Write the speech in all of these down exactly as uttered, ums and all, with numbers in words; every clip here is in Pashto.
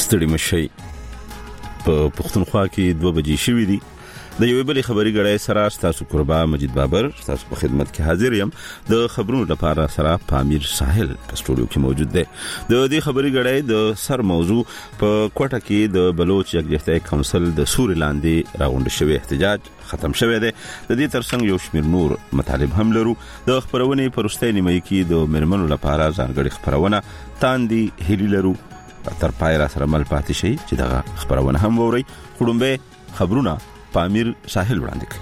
ستړي مشي. په پښتونخوا کې دوه بجې شوې دي. د یوې بلې خبري غړې سره تاسو قربا مجید بابر تاسو په خدمت کې حاضر یم. د خبرونو لپاره سره پامیر ساحل په سټوډیو کې موجود دی. د دې خبري غړې د سر موضوع په کوټه کې د بلوچ یکجهتۍ کونسل د سوري لاندې راغونډ شوی احتجاج ختم شوی دی. د دې ترڅنګ یو شمېر نور مطالب هم لرو. د خبرونې پرسته نیمه کې د مرمنو لپاره ځانګړي خبرونه تاندي هلي لرو. تر پای را سره مل پاتې شي چې دا خبرونه هم ووري. خړومبه خبرونه پامیر ساحل وړاندې کړ.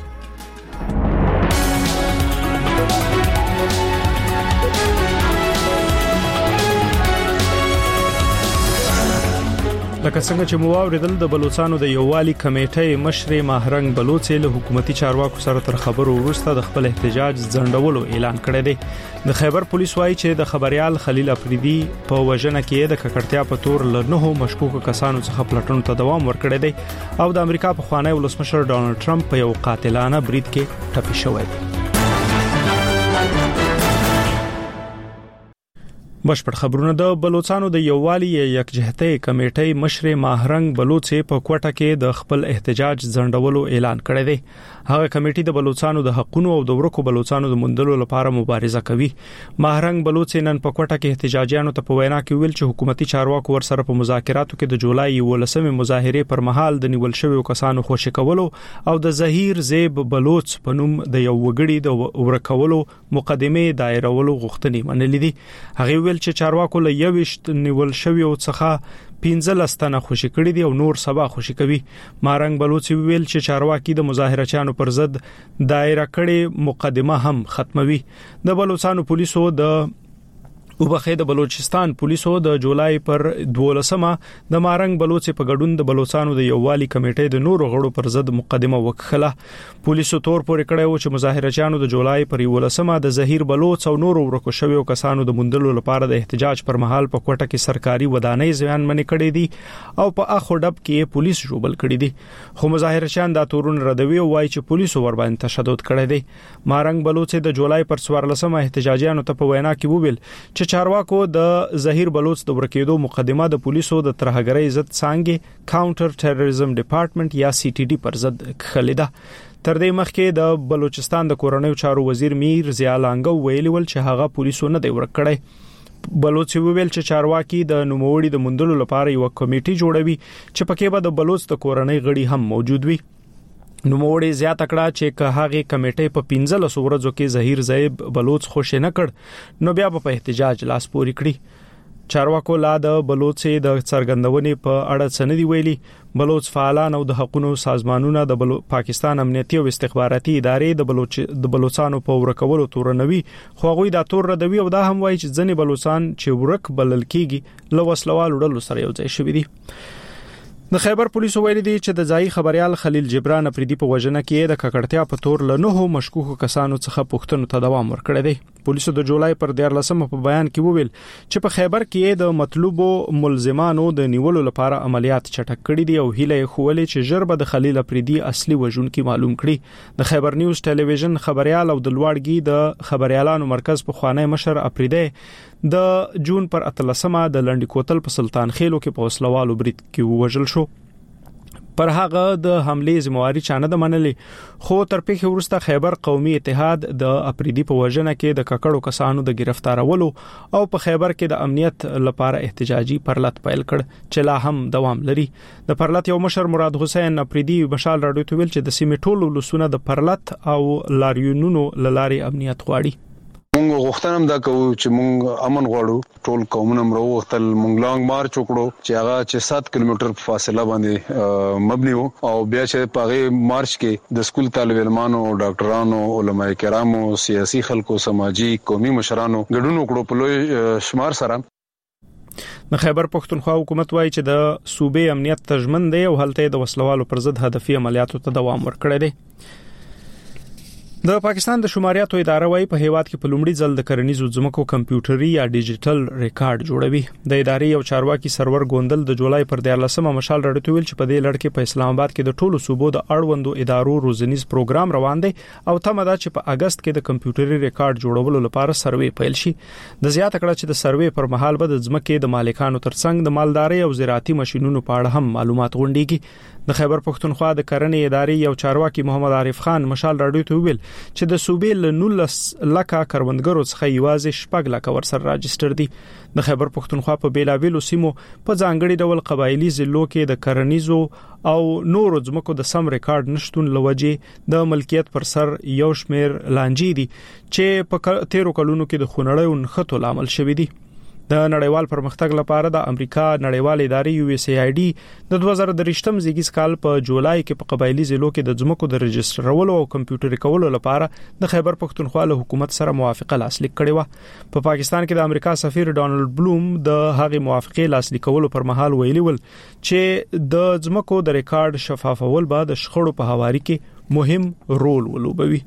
لکه څنګه چې مو واوریدل د بلوچستان د یووالي کمیټې مشر ماهرنګ بلوچ له حکومتي چارواکو سره تر خبرو وروسته د خپل احتجاج ځنډولو اعلان کړی دی. د خیبر پولیس وایي چې د خبريال خلیل افریدي په وژنه کې د ککړتیا په تور له نهو مشکوک کسانو څخه پلټنو ته دوام ورکړی دی او د امریکا په خوانی ولسمشر ډانلډ ټرمپ په یو قاتلانه برید کې ټپي شوی دی. بشپړ خبرونه د بلوچستان د یووالي یکجهتۍ کمیټې مشر ماهرنګ بلوچ په کوټه کې د خپل احتجاج ځنډولو اعلان کړی دی. هغه کمیټې د بلوچستان د حقوقو او د ورکو بلوچستان د مندلو لپاره مبارزه کوي. ماهرنګ بلوچ نن په کوټه کې احتجاجیانو ته په وینا کې ویل چې حکومتي چارواکو ور سره په مذاکراتو کې د جولای ولسمې مظاهره پر مهال د نیول شویو کسانو خوشی کولو او د زهیر زیب بلوچ په نوم د یو وګړي د ورکولو مقدمه دایرولو غوښتنې منلې دي. هغه ویل چې چارواکو له یوشت نیول شویو څخه پنځه لستانه خوشی کړی دي او نور سبا خوشی کوي. مارنګ بلوچ ویل چې چارواکي د مظاهرچیانو پر ضد دایره کړي مقدمه هم ختموي. د بلوچستان پولیسو د او بخې د بلوچستان پولیسو د جولای پر دولسمه د مارنګ بلوچ په ګډون د بلوچستان د یووالي کمیټې د نورو غړو پر ضد مقدمه وکړه. پولیسو تور پورې کړی و چې مظاهرچیانو د جولای پر دولسمه د زهیر بلوچ او نورو ورکو شویو کسانو د مندلو لپاره د احتجاج پر مهال په کوټه کې سرکاري ودانۍ ځوان منې کړې دي او په اخو ډب کې پولیس جوبل کړی دي. خو مظاهرچیان دا تورون ردوي او وایي چې پولیسو ور باندې تشدد کړی دی. مارنګ بلوچ د جولای پر څوارلسمه احتجاجیانو ته په وینا کې وویل چې چارواکو د زهیر بلوچ د ورکېدو مقدمه د پولیسو د ترهګرۍ ضد څانګې کاونټر ټیرریزم ډپارټمنټ یا سی ټي ډي پر ضد خلیده. تر دې مخکې د بلوچستان د کورنیو چارو وزیر میر ضیا لانګو ویلي ول چې هغه پولیسو نه دی ورکړی. بلوچ ویل چې چارواکي د نوموړي د مندلو لپاره یو کمیټي جوړوي چې پکې به د بلوچ د کورنۍ غړي هم موجود وي. نوموړي زیات کړه چې که هغه کمیټې په پنځه لس ورځو کې زهیر زیب بلوچ خوش نه کړ نو بیا په احتجاج لاس پوري کړی. چارواکو لا د بلوچ د څرګندونې په اړه څه دی ویلي. بلوچ فعالان او د حقوقو سازمانونه د پاکستان امنیتي او استخباراتي ادارې د بلوچ د بلوچستان په ورکولو تورنوي خو هغه دا تور ردوي او دا هم وایي چې ځنې بلوچستان چې ورک بلل کیږي لو وسلوال وړلو سره یو ځای شوی دی. د خیبر پولیسو ویلي دي چې د ځای خبريال خلیل جبران افریدي په وژنه کې د ککړتیا په تور له نهو مشکوک کسانو څخه پوښتنو ته دوام ورکړی دی. پولیسو د جولای پر دیارلسمه په بیان کې وویل چې په خیبر کې د مطلوبو ملزمانو د نیولو لپاره عملیات چټک کړي دي او هیله خولې چې ژربه د خلیل افریدي اصلي وژونکي معلوم کړي. د خیبر نیوز ټلویزیون خبريال او د لوړګي د خبريالانو مرکز په خوانی مشر افریدي د جون پر اتلسمه د لنډی کوتل په سلطان خېلو کې په وسلوالو برید کې وژل شو. پر هغه د حمله ذمہواری چانه د منلې خو تر پیښې وروسته خیبر قومي اتحاد د افریدي په وژنه کې د ککړو کسانو د گرفتارولو او په خیبر کې د امنیت لپاره احتجاجي پرلط پیل کړ چې لا هم دوام لري. د پرلط یو مشر مراد حسین افریدي مشال راډیو ته ویل چې د سیمې ټولو لسونه د پرلط او لاریونونو لاري امنیت غواړي. مونږ غوښتنه هم دا کوو چې مونږ امن غواړو. ټول قومونه مرو وختل مونږ لانګ مارچ وکړو چې هغه چې سات کیلومتر په فاصله باندې مبني وو او بیا چې په مارچ کې د سکول طالب علمانو ډاکټرانو علماء کرامو سیاسي خلکو سماجی قومي مشرانو ګډون وکړو په لوی شمار سره. د خیبر پښتونخوا حکومت وایي چې د صوبې امنیت تضمین دی او هلته د وسلوالو پر ضد هدفي عملیاتو ته دوام ورکړی دی. د پاکستان د شماریاتو اداره وايي په هیواد کې په لومړي ځل د کرنیزو ځمکو کمپیوټري یا ډیجیټل ریکارډ جوړوي. د ادارې یو چارواکي سرور ګوندل د جولای پر دیارلسمه مشال راډیو ویل چې په دې لړ کې په اسلام آباد کې د ټولو صوبو د اړوندو ادارو روزنیز پروګرام روان دی او تمه ده چې په اگست کې د کمپیوټري ریکارډ جوړولو لپاره سروې پیل شي. د زیاته کړه چې د سروې پر مهال به د ځمکې د مالکانو ترڅنګ د مالداري او زراعتي ماشينونو په اړه هم معلومات غونډيږي. د خیبر پښتونخوا د کرنې ادارې یو چارواکي محمد عارف خان مشال راډیو ته ویل چې د صوبې له نولس لکه کروندګرو څخه یوازې شپږ لکه ورسره راجستر دي. د خیبر پښتونخوا په بیلاویلو سیمو په ځانګړي ډول قبایلی ضلعو کې د کرنیزو او نورو ځمکو د سم ریکارډ نشټون لوجې د ملکیت پر سر یو شمیر لانجې دي چې په تیرو کلونو کې د خونړیو نښتو لامل شوې دي. د نړیوال پرمختګ لپاره د امریکا نړیوال ادارې یو اس ای آی ډي د دوه زره درې زیږیز کال په جولای کې په قبایلی ضلعو کې د ځمکو د رجسترولو او کمپیوټري کولو لپاره د خیبر پښتونخوا له حکومت سره موافقه لاسلیک کړې و. په پاکستان کې د امریکا سفیر ډانلډ بلوم د هغې موافقه لاسلیک کولو پر مهال ویلي ول چې د ځمکو د ریکارډ شفافول به د شخړو په هواري کې مهم رول ولوبوي.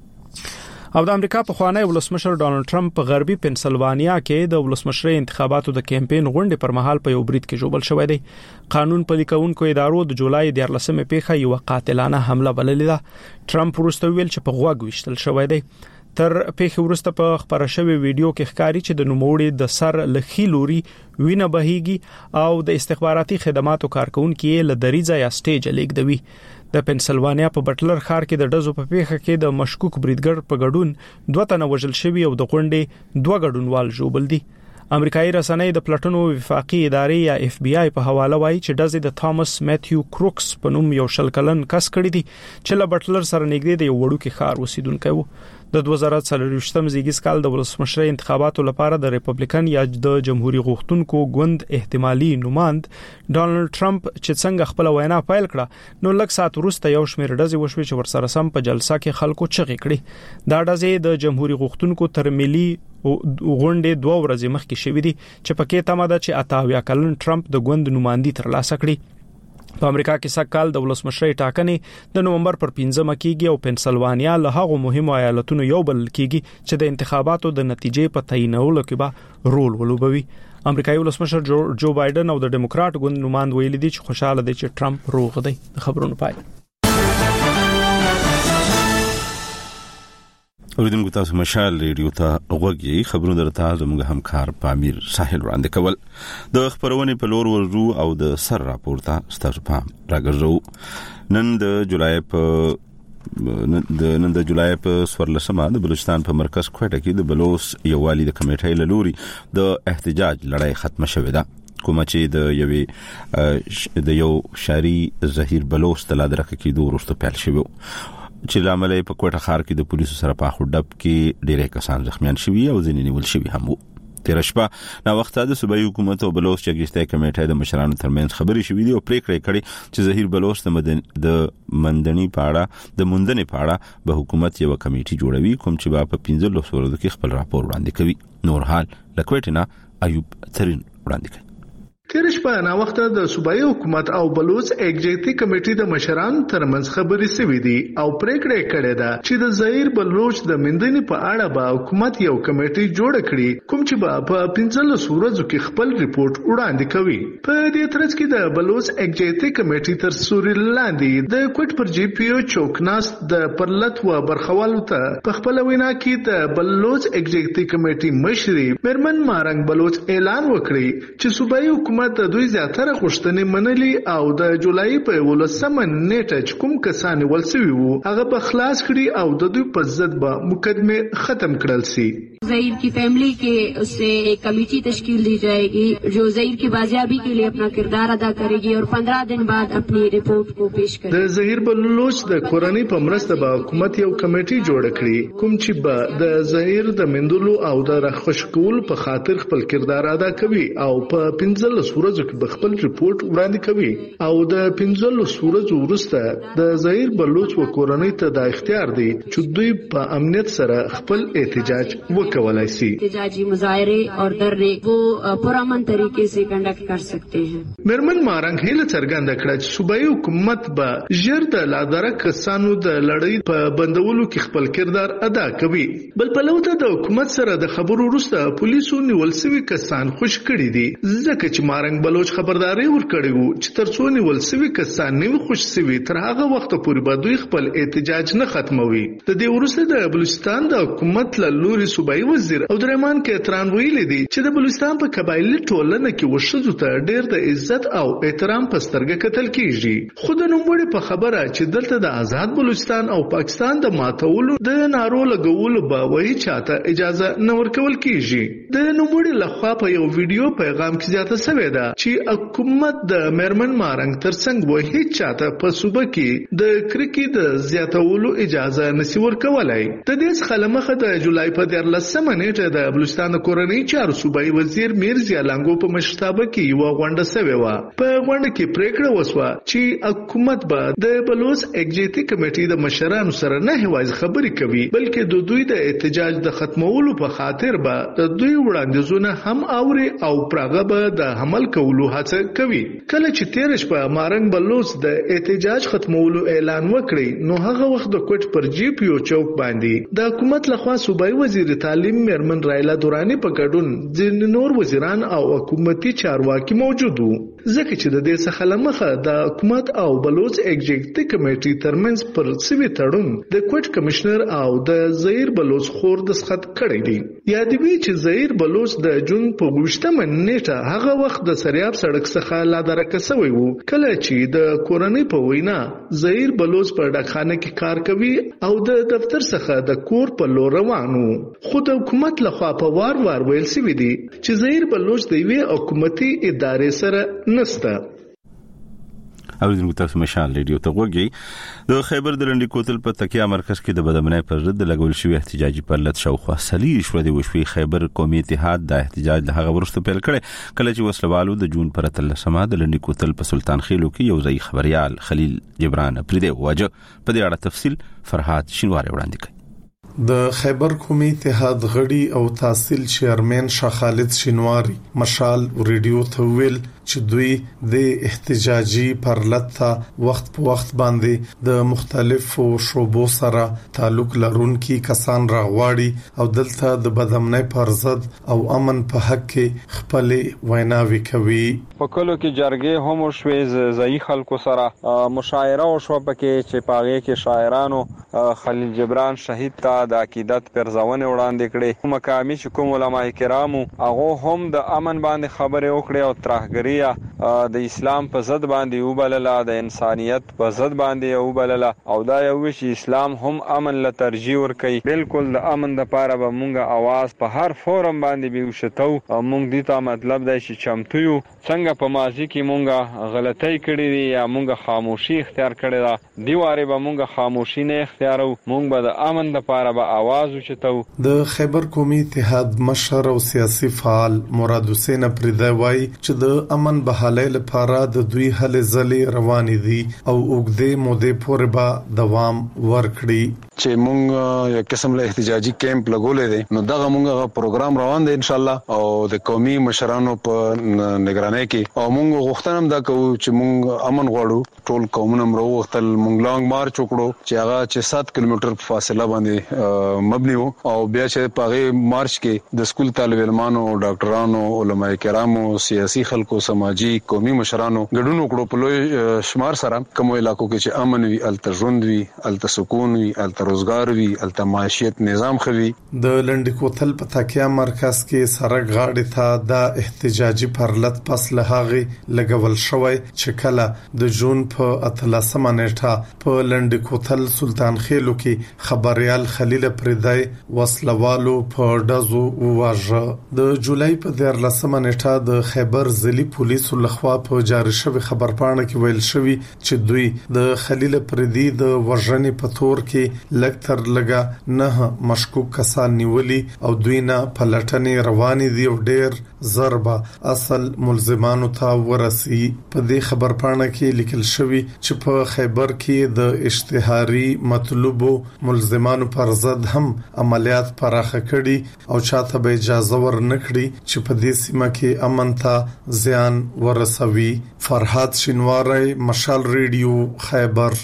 او د امریکا په خوانی ولسمشر ډانلډ ټرمپ په غربي پنسلوانیا کې د ولسمشرۍ انتخاباتو د کمپاین غونډې پر مهال په یو برید کې جوړل شوې ده. قانون پلي کوونکو ادارو د جولای د لسمې پیښه یو قاتلانه حمله بللې ده. ټرمپ وروسته ویل چې په غوږ وشتل شوې ده. تر پیښه وروسته په خبره شوی ویډیو کې ښکاري چې د نوموړي د سر لخي لوري وینه بهيږي او د استخباراتي خدماتو کارکونکو له دریځه یا سټیج لیکدوي. د پنسلوانیا په بټلر ښار کې د ډزو په پیښه کې د مشکوک بریدګر په ګډون دوه تنه وژل شوي او د غونډې دوه ګډونوال ژوبل دي. امریکایي رسنۍ د پلټنو وفاقي ادارې یا اف بی آی په حواله وایي چې ډزې د تامس میتھیو کروکس په نوم یو شل کلن کس کړی دي چې له بټلر سره نږدې د یو وړوکی ښار اوسیدونکی و. د دوه زره څلوېښتم زیږیز کال د ولسمشرۍ انتخاباتو لپاره د ریپبلیکن یا د جمهوریت غوښتونکو ګوند احتمالي نوماند ډانلډ ټرمپ چې څنګه خپل وینا پیل کړه نو لږ ساعت وروسته یو شمېر ډزې وشوې چې ورسره سم په جلسه کې خلکو چغې کړې. دا ډزې د جمهوریت غوښتونکو تر ملي غونډې دوه ورځې مخکې شوې دي چې پکې تمه ده چې اتاویا کلن ټرمپ د ګوند نوماندي ترلاسه کړي. په امریکا کې سږ کال د ولسمشرۍ ټاکنې د نومبر پر پنځمه کېږي او پنسلوانیا له هغو مهمو ایالتونو یو بل کېږي چې د انتخاباتو د نتیجې په تعیینولو کې به رول ولوبوي. امریکایي ولسمشر جو, جو بایدن او د ډیموکرات ګوند نوماند ویلي دي چې خوشاله دي چې ټرمپ روغ دی. خبرونه پای اوریدونکو تاسو مشال ریډیو ته غوږی خبرونه درته زموږ همکار پامیر ساحل وړاندې کول. د خبرونې په لور ورزو او د سر راپورته تاسو پام راګرځو. نن د جولای په د نن د جولای په سورلسمه د بلوچستان په مرکز کوټه کې د بلوس یووالي د کمیټې له لوري د احتجاج لړۍ ختمه شوې ده. کومه چې د یوې د یو شاري ظهیر بلوس د لادرکه کې دوه ورسته پیل شوی چې لاملې په کوټه ښار کې د پولیسو سره په خډب کې ډېر کسان زخمیان شوي او ځینې نیول شوي هم وو. تیر شپه نا وخت د صوبایي حکومت او بلوچ چګشته کمیټې د مشرانو ترمنځ خبرې شوې دي او پریکړه کړې چې ظهیر بلوچ د مندني پاړه د مندني پاړه به حکومت یو کمیټي جوړوي کوم چې په پنځه ورځو کې خپل راپور وړاندې کوي. نور حال لکوټینا ایوب ترين وړاندې کوي. تیر شپه نا وخت د صوبایي حکومت او بلوچ ایگزیکټیو کمیټې د مشرانو ترمنځ خبرې شوې دي او پریکړه کړې ده چې د ظهیر بلوچ د مندني په اړه به حکومت یو کمیټي جوړ کړي کوم چې به په پنځه ورځو کې خپل ریپورت وړاندې کوي. په دې ترڅ کې د بلوچ ایگزیکټیو کمیټې تر سوري لاندې د کوټ پر جی پی او چوکناست د پرلط و برخوالو ته په خپل وینا کې د بلوچ ایگزیکټیو کمیټې مشري مرمن مارنګ بلوچ اعلان وکړي چې صوبایي حکومت د دوی زیاتره غوښتنې منلي او د جولای په ولسمه نیټه چې کوم کسان ولسوي وو هغه به خلاص کړي او د دوی په ضد به مقدمه ختم کړل شي. ظهیر کی فیملی کے اس سے ایک کمیٹی تشکیل دی جائے گی جو ظہیر کی بازیابی کے لیے اپنا کردار ادا کرے گی اور پندرہ دن بعد اپنی رپورٹ کو پیش کرے. د ظهیر بلوچ د کورنۍ په مرسته به حکومت یو کمیټي جوړ کړي کوم چې به د ظهیر د مندلو او د رخص کول په خاطر خپل کردار ادا کوي او په پنځه ورځو کې به خپل ریپورت وړاندې کوي او د پنځه ورځو وروسته د ظهیر بلوچ و کورنۍ ته د اختیار دی چې دوی په امنیت سره خپل احتجاج وکړي. کولای شي. احتجاجی مظاهره اور धरने वो पुरअमन तरीके से कंडक्ट कर सकते हैं. میرمن مارنګ هیله څرګنده کړه چې صوبایي حکومت به ژر د لادرک کسانو د لړۍ په بندولو کې خپل کردار ادا کوي. بل په لوته د حکومت سره د خبرو وروسته پولیسو نیول شوي کسان خوش کړي دي ځکه چې مارنګ بلوچ خبرداري ورکړي وو چې ترڅو نیول شوي کسان نیو خوش شوي تر هغه وخت پورې به دوی خپل احتجاج نه ختموي. د دې وروسته د بلوچستان د حکومت له لوري صوبایي وزیر عبدالرحمن کتران ویلي دي چې د بلوچستان په قبایلي ټولنه کې وشذو ته ډېر د عزت او احترام په سترګه کتل کیږي. خو د نوموړي په خبره چې دلته د آزاد بلوچستان او پاکستان د ماتولو د نارو لګولو به وایي چاته اجازه نه ورکول کیږي. د نوموړي لخوا په یو ویډیو پیغام کې زیاته شوې ده چې حکومت د میرمن مارنګ ترڅنګ وایي چاته په صوبه کې د کرکې د زیاتولو اجازه نشي ورکولای. د دې څخه لمخه د جولای په دیارلسمه نیټه د بلوچستان کورنۍ چارو صوبایي وزیر میرزا لانګو په مشرتابه کې یو غونډه شوې وه. په غونډه کې پریکړه وشوه چې حکومت به د بلوچ ایگزیکټیو کمیټې د مشرانو سره نه هیوایي خبرې کوي بلکې د دوی د احتجاج د ختمولو په خاطر به د دوی وړاندیزونه هم اوري او پرغه به د عمل کولو هڅه کوي. کله چې تیر شپه مارنګ بلوچ د احتجاج ختمولو اعلان وکړي نو هغه وخت د کوټ پر جی پی او چوک باندې د حکومت لخوا صوبایي وزیر تعلیم میرمن رایلا دورانی په ګډون ځینې نور وزیران او حکومتي چارواکي موجود وو ځکه چې د دې څخه لمخه د حکومت او بلوچ ایگزیکټیو کمیټې ترمنځ پر سوي تړون د کوټ کمشنر او د زهیر بلوچ خور دستخط کړی دی. یادوي چې زهیر بلوچ د جون په وشتمه نیټه هغه وخت د سریاب سړک څخه لادرکه شوی وو کله چې د کورنۍ په وینا زهیر بلوچ په ډاکخانه کې کار کوي او د دفتر څخه د کور په لور روانو. خو د حکومت لخوا په وار وار ویل شوی دی چې زهیر بلوچ د یوې حکومتي ادارې سره نسته. اوریدونکو تاسو مشال ریډیو ته وګورئ. د خیبر د لنډي کوتل په تکیا مرکز کې د بدامنۍ پر ضد لګول شوی احتجاجي پرلط شاوخوا سلی شو د وشوي خیبر قومي اتحاد د احتجاج له هغه وروسته پیل کړي کله چې وسلوالو د جون پر اتلسمه د لنډي کوتل په سلطان خیلو کې یو ځای خبريال خلیل جبران پرده واجه په دې اړه تفصیل فرحات شینواری وړاندې کړي. د خیبر قومي اتحاد غړي او تحصیل چیرمن شاه خالد شینواری مشال ریډیو ته ویل چې دوی د احتجاجي پرلط وخت په وخت باندې د مختلفو شعبو سره تعلق لرونکي کسان راغواړي او دلته د بدامنۍ پر ضد او امن په حق کې خپل ویناوي کوي. په کلو کې جرګې هم شوې ځای خلکو سره مشاعره او شو پکې چې پاغه کې شاعرانو خلیل جبران شهید ته د عقیدت پرځونه وړاندې کړي. مقامی چې کوم علماء کرامو هغه هم د امن باندې خبره وکړي او ترهګري د اسلام په ضد باندې وبلله د انسانيت په ضد باندې وبلله او دا یو چې اسلام هم امن له ترجیح ورکړي. بالکل د امن لپاره به مونږه आवाज په هر فورم باندې بیوشتو او مونږ دې ته مطلب دی چې چمتو یو څنګه په ماضي کې مونږه غلطۍ کړې دي یا مونږه خاموشي اختیار کړې ده دیواره به مونږه خاموشي نه اختیارو مونږ به د امن لپاره به आवाज وچتو. د خیبر قومي اتحاد مشر او سیاسي فعال مراد حسین پردای وای چې د امن بحاله لپاره د دوی هلې ځلې روانې دي او وګړي مودې پورې به دوام ورکړي. چې مونږ یو قسم له احتجاجي کیمپ لګولې دي نو دغه مونږه پروګرام روان دی ان شاء الله او د قومي مشرانو په نگرانۍ کې او مونږ غوښتنه دا کوو چې مونږ امن غواړو ټول قومونه مرو وختل مونږ لانګ مارچ وکړو چې هغه چې سات کیلومتر فاصله باندې مبني وو او بیا چې پاغه مارچ کې د سکول طالب علمانو ډاکټرانو علماء کرامو سیاسي خلکو سماجی قومي مشرانو ګډون وکړو په لوی شمار سره کوم علاقو کې چې امن وي الته ژوند وي الته سکون وي الته روزګار وي الته معیشت نظام خوي. د لنډي کوتل په تکیا مرکز کې سرک غاړې ته د احتجاجي پرلط پس له هغه لګول شوی چې کله د جون په اتلسمه نیټه په لنډي کوتل سلطان خیلو کې خبريال خلیل پردای وسلوالو په ډزو وواژه. د جولای په دیارلسمه نیټه د خیبر ځلي پولیسو لخوا په جاری شوی خبرپاڼه کې ویل شوی چې دوی د خلیل پردی د وژنې په تور کې لکتر لګا نه مشکوک کسان نیولي او دوی نه پلټنې روانې دي او ډېر ضربه اصل ملزمانو ته ورسي. په دې خبر پاڼه کې لیکل شوی چې په خیبر کې د اشتهاري مطلوبو ملزمانو پر ضد هم عملیات پراخه کړي او چاته به اجازه ورنکړي چې په دې سیمه کې امن ته زیان ورسوي. فرحات شینواری، مشال ریډیو، خیبر.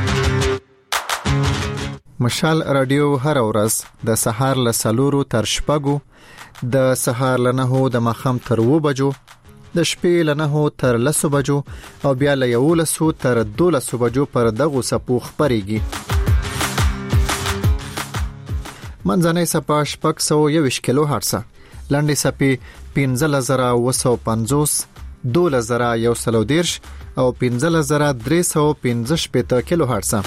مشال رادیو هر ورځ د سهار له سلورو تر شپږو، د سهار له نهو د ماښام تر اوو بجو، د شپې له نهو تر لسو بجو او بیا له یولسو تر دولسو بجو پر دغو څپو خپرېږي. منځنۍ څپه شپږ سوه یوویشت کیلو هرتزه، لنډې څپې پنځلس زره اوه سوه پنځوس، دولس زره یو سل او دېرش او پنځلس زره درې سوه پنځه شپېته کیلو هرتزه.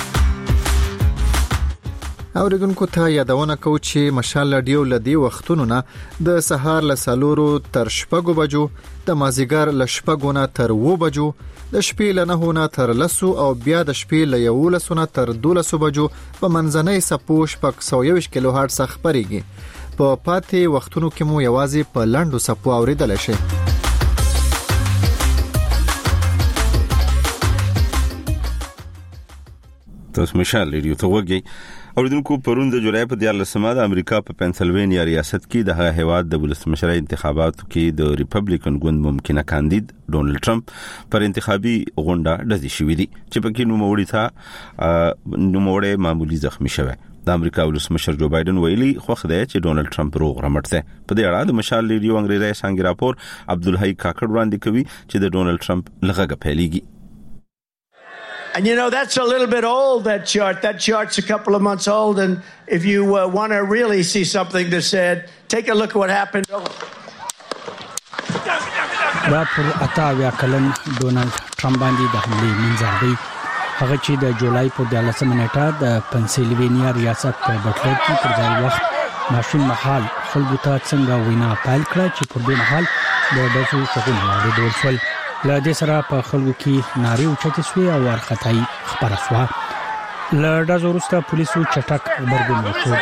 اوریدونکو ته یادونه کوو چې مشال رادیو لدی وختونو نه د سهار له سلورو تر شپږو بجو، د مازیګر له شپږو نه تر اوو بجو، د شپې له نهو نه تر لسو او بیا د شپې له یولسو نه تر دولسو بجو په منځنۍ څپو شپږ سوه یوویشت کیلو هرتزه خپرېږي. په پاتې وختونو کې مو یوازې په لنډو څپو اوریدل شي. تاسو مشال ریډیو ته وګورئ. اوریدونکو پرون د جولای په دیارلسمه د امریکا په پنسلوانیا ریاست کې د هغه هیواد د ولسمشر انتخاباتو کې د ریپبلیکن ګوند ممکنه کاندید ډونلډ ټرمپ پر انتخابي غونډه ډزې شوې دي چې په کې نوموړي ته نوموړي معمولی زخمی شوی. د امریکا ولسمشر جو بایدن ویلي خوښ دی چې ډونلډ ټرمپ روغ رمټ دی. په دې اړه د مشال ریډیو انګریزي څنګه راپور عبدالحی کاکړ وړاندې کوي چې د ډونلډ ټرمپ لغږه پیلېږي. And you know, that's a little bit old, that chart. That chart's a couple of months old. And if you uh, want to really see something that said, take a look at what happened. دا پر اتاویا کلن ډونلډ ټرمپ باندې د حملې منځربي هغه چې د جولای په دیارلسمه نیټه د پنسلوانیا ریاست په بټلر کې پر ځای وخت ماشین محل خلکو ته څنګه وینا پیل کړه چې پر دې محل د داسو شغون واردول شول. له دې سره په خلکو کې نارې اوچتې شوې او وارخطایي خپره شوه. له ډزو وروسته پولیسو چټک غبرګون وښود.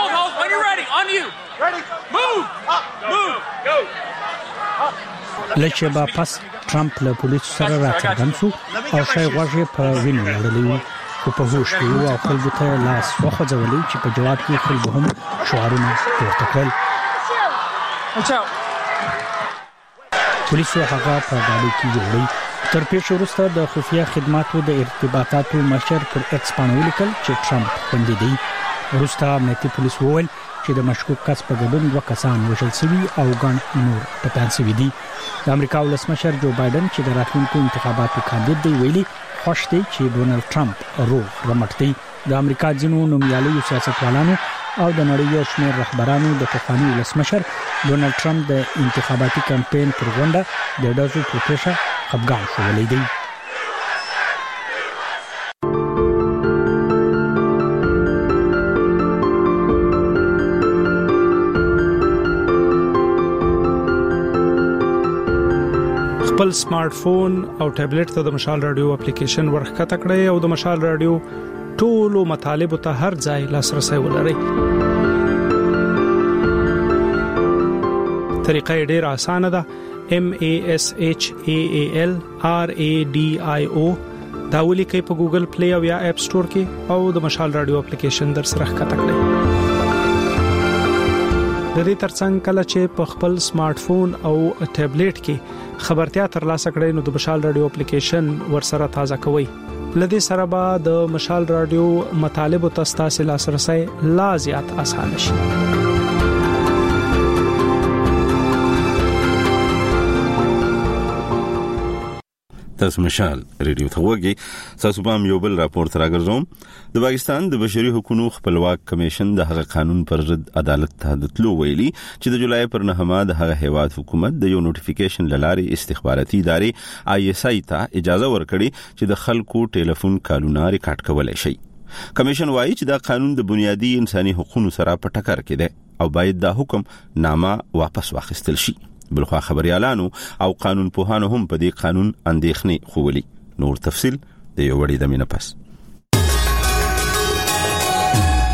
له شیبه پس ټرمپ له پولیسو سره راڅرګند شو او شای غوږ یې په وینو لړلی و، خو په هوښ کې و او خلکو ته لاس وخوځولی چې په جواب کې خلکو هم شعارونه پورته کړل. پولیسو هغه په ګاډي کې جوړی. تر پیښې وروسته د خفیه خدماتو د ارتباطاتو مشر پر ایکس باندې ولیکل چې ټرمپ خوندي دی. وروسته امنیتي پولیس وویل چې د مشکوک کس په ګډون دوه کسان وژل شوي او ګڼ نور ټپیان شوي دي. د امریکا ولسمشر جو بایدن چې د راتلونکو انتخاباتو کاندید دی ویلي خوښ دی چې ډونلډ ټرمپ روغ رمټ دی. د امریکا ځینو نومیالیو سیاستوالانو او د نړۍ یو شمېر رهبرانو د پخواني ولسمشر ډونلډ ټرمپ د انتخاباتي کمپاین پر غونډه د ډزو په پیښه خپګان شولی دی. خپل سمارټ فون او ټابلیټ ته د مشال رادیو اپلیکیشن ورخکته کړئ او د مشال رادیو ټولو مطالبه ته هر ځای لاسرسي ولرئ. طریقه ډیره اسانه ده. M A S H A A L R A D I O دا ولیکئ په ګوګل پلی او یا اپ سٹور کې او د مشال رادیو اپلیکیشن در سره ښکته کړئ. د دې ترڅنګ کله چې په خپل سمارټ فون او ټابلیټ کې خبرتیا ترلاسه کړئ نو د مشال رادیو اپلیکیشن ورسره تازه کوئ. لدې سره به د مشال رادیو مطالب او تاسو لاسرسي لا زیات آسان شي. تاسو مشال ریډیو ته وګورئ. تاسو په یو بل راپور تر راګرځوم. د پاکستان د بشري حقوقو خپلواک کمیشن د هغه قانون پر ضد عدالت ته د تلو ویلي چې د جولای پر نهمه د هغه هیواد حکومت د یو نوټیفیکیشن لاري استخباراتي ادارې آی اس آی ته اجازه ورکړي چې د خلکو ټلیفون کالونه ریکارډ کولای شي. کمیشن وایي چې دا قانون د بنیادی انساني حقوقو سره په ټکر کې دی او باید دا حکم نامه واپس واخیستل شي. بلخوا خبريالانو او قانون پوهانو هم په دې قانون اندېښنې خوولي. نور تفصيل د یو وړي د مینه پس.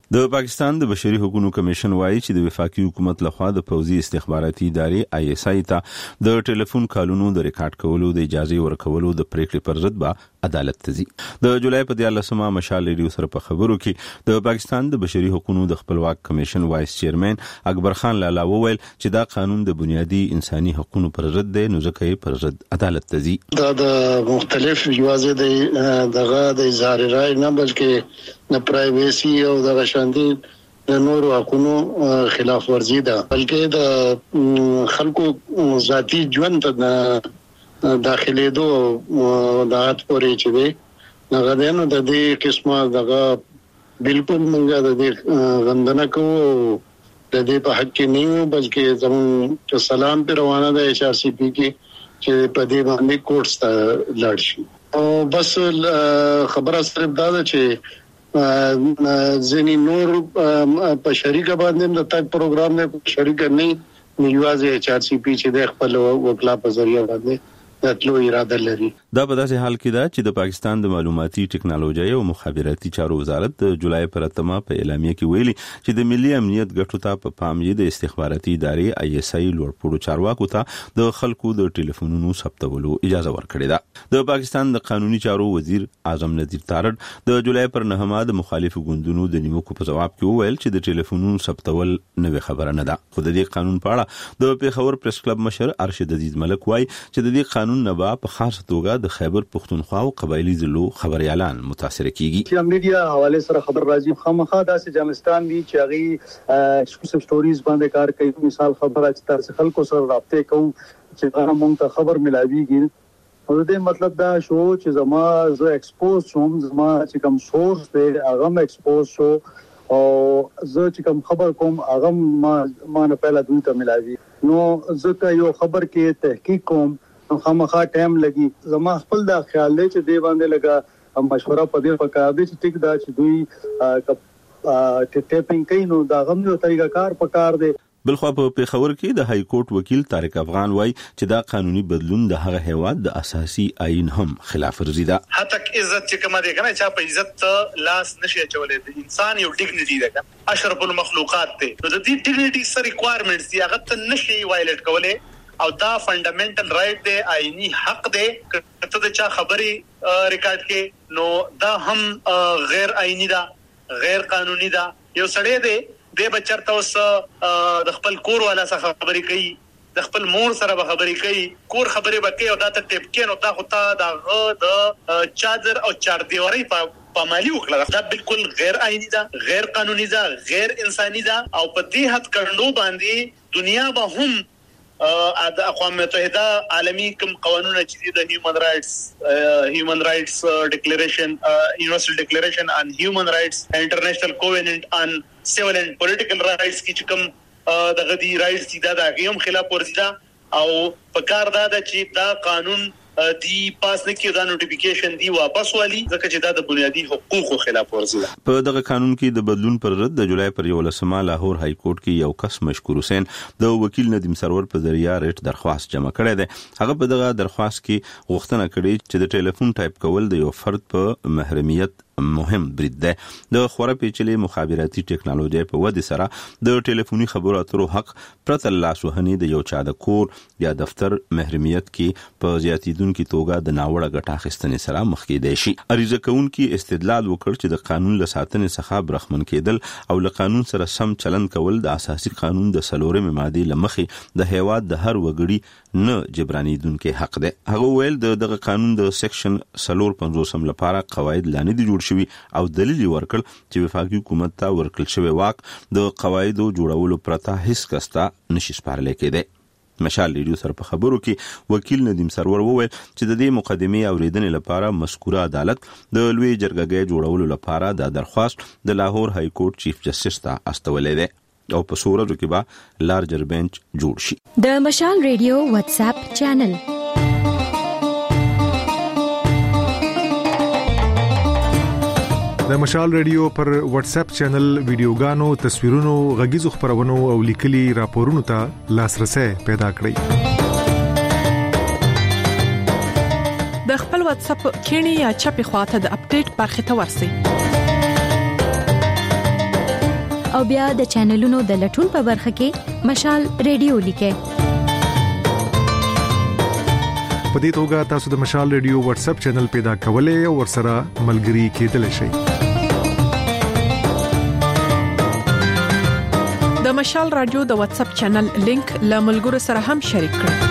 د پاکستان د بشري حقوقو کمیشن وایي چې د وفاقي حکومت لخوا د پوځي استخباراتي ادارې آی اس آی ته د ټلیفون کالونو د ریکارډ کولو د اجازه ورکولو د پریکړې پر ضد به عدالت ته ځي. د جولای په دیارلسمه مشال ریډیو سره په خبرو کې د پاکستان د بشري حقوقو د خپلواک کمیشن وایس چیرمن اکبر خان لالا وویل چې دا قانون د بنیادی انساني حقوقو پر ضد دی، نو ځکه یې پر ضد عدالت ته ځي. دا د مختلف جوازه د دغه د اظهار رائے نه بلکې د پرایویسي او د شاندي د نورو حقوقو خلاف ورزي ده، بلکې د خلکو ذاتی ژوند ته داخلي دو د هات پورې چې دی هغه دنه د دې قسمه دغه بالکل موږ د دې غندنه کوو، د دې په حق کې نه بلکې زموږ سلام پر روانه ده ایچ آر سی پی کې چې په دې باندې کوټس ته لاړ شي. او بس خبره صرف دا ده چې ځینې نور په شریکه باندې د تاک پروګرام نه شریک نه نیوازه ایچ آر سی پی چې د خپل وکلا په ذریعہ باندې تلو اراده لري. دا په داسې حال کې ده چې د پاکستان د معلوماتي ټکنالوژي او مخابراتي چارو وزارت د جولای پر اتمه په اعلامیه کې ویلي چې د ملي امنیت ګټو ته په پام یې د استخباراتي ادارې آی اس آی لوړپوړو چارواکو ته د خلکو د ټلیفونونو ثبتولو اجازه ورکړې ده. د پاکستان د قانوني چارو وزیر اعظم نذیر تارړ د جولای پر نهمه د مخالفو ګوندونو د نیوکو په جواب کې وویل چې د ټلیفونونو ثبتول نوې خبره نه ده، خو د دې قانون په اړه د پیښور پریس کلب مشر ارشد عزیز ملک وایي چې د دې قانون نه با په خاصه توګه د خیبر پختونخوا او قبایلی ضلعو خبريالان متاثر کیږي. چې میډیا حواله سره خبر راځي خامخا داسې جامستان دي چې هغه ایکسکلوسیو سټوریز باندې کار کوي، مثال خبره چې تاسو خلکو سره رابطه کوو چې هغه مونږ ته خبر ملاويږي. او دې مطلب دا شو چې زما زه ایکسپوز شوم، زما چې کوم سورس دی هغه م ایکسپوز شو او زه چې کوم خبر کوم هغه ما ما نه پهلا دوی ته ملاوي. نو زه یو خبر کې تحقیق کوم خامخا ټایم لګي. زما خپل دا خیال دی چې دی باندې لګا مشوره په دې پکار دي چې ټیک دا چې دوی چې ټیپینګ کوي نو دا غو یو طریقه کار پکار دی. بلخوا په پیښور کې د های کورټ وکیل طارق افغان وایي چې دا قانوني بدلون د هغه هیواد د اساسي آئین هم خلاف ورزي ده. حتی عزت چې کومه ده کنه چې په عزت لاس نشي چولې د انسان یو ډیګنیټي ده، اشرف المخلوقات ته نو د دې ډیګنیټي سره ریکوایرمنټس دی هغه ته نشي وایلیټ کولای او دا فندامنټل رائټ دی، آئینی حق دی. کته د چا خبري ریکارډ کې نو دا هم غیر آئینی دا، غیر قانوني دا. یو سړی دی د بچرته اوس د خپل کور والا سره خبري کوي، د خپل مور سره به خبري کوي، کور خبري وکي او دا ته ټیپ کې نو دا خو ته د د چادر او چار دیواري په پامالي وکړه. دا بالکل غیر آئینی دا، غیر قانوني دا، غیر انساني دا. او په دې حد کړنو باندې دنیا به هم د اقوام متحده عالمي کوم قانون چې د هیومن رائټس هیومن رائټس ډیکلیریشن یونیورسل ډیکلیریشن ان هیومن رائټس انټرنیشنل کووننت ان سیویل اینڈ پولیټیکل رائټس کې کوم د غدي رائټس دا د غیم خلاف ورزي دا. او په کار دا چې دا قانون دی پاس نه کیږي، دا نوټیفیکیشن دی واپس والی ځکه چې دا د بنیادی حقوقو خلاف ورزي ده. په دغه قانون کې د بدلون پر رد د جولای پر یولسمه لاهور های کورټ کې یو کس مشکور حسین د وکیل ندیم سرور په ذریعہ ریټ درخواست جمع کړی دی. هغه په دغه درخواست کې غوښتنه کړې چې د ټلیفون ټایپ کول د یو فرد په محرمیت مهم برید ده. د خورا پیچلې مخابراتي ټکنالوژي په ودې سره د ټلیفوني خبرو اترو حق پرته لاسوهني د یو چا د کور یا دفتر محرمیت کې په زیاتیدونکو توګه د ناوړه ګټه اخیستنې سره مخ کېدای شي. اریزه کوونکي استدلال وکړ چې د قانون له ساتنې څخه برخمن کېدل او له قانون سره سم چلند کول د اساسي قانون د سلورمې ماده لمخې د هیواد د هر وګړي نه جبرانیدونکو حق ده. هغه ویل د دغه قانون د سیکشن سلور پنځوسم لپاره قواعد لاندې جوړ شوی او دلیل ورکړ چې وفاقي حکومت ته ورکړل شوی واک د قواعدو جوړولو پرته هیڅ کستا نشي سپارل کېده. مشال ریډیو سره په خبرو کې وکیل ندیم سرور وویل چې د دې مقدمې اوریدنې لپاره مذکوره عدالت د لوی جرګې جوړولو لپاره د درخواست د لاهور های کورټ چیف جسټس ته استولې ده او په سورو کې به لارجر بنچ جوړ شي. د مشال ریډیو واتس اپ چینل د مشال ریډیو پر واتس اپ چینل ویډیوګانو، تصویرونو، غږیزو خبرونو او لیکلي راپورونو ته لاسرسي پیدا کړئ. د خپل واتس اپ کینی یا چپی خواته د اپډیټ برخه ته ورسئ. او بیا د چینلونو د لټون په برخه کې مشال ریډیو لیکه. په دې توګه تاسو د مشال ریډیو واتس اپ چینل پیدا کولای او ورسره ملګري کېدلی شئ. د مشال رادیو د واتس اپ چینل لینک له ملګرو سره هم شریک کړئ.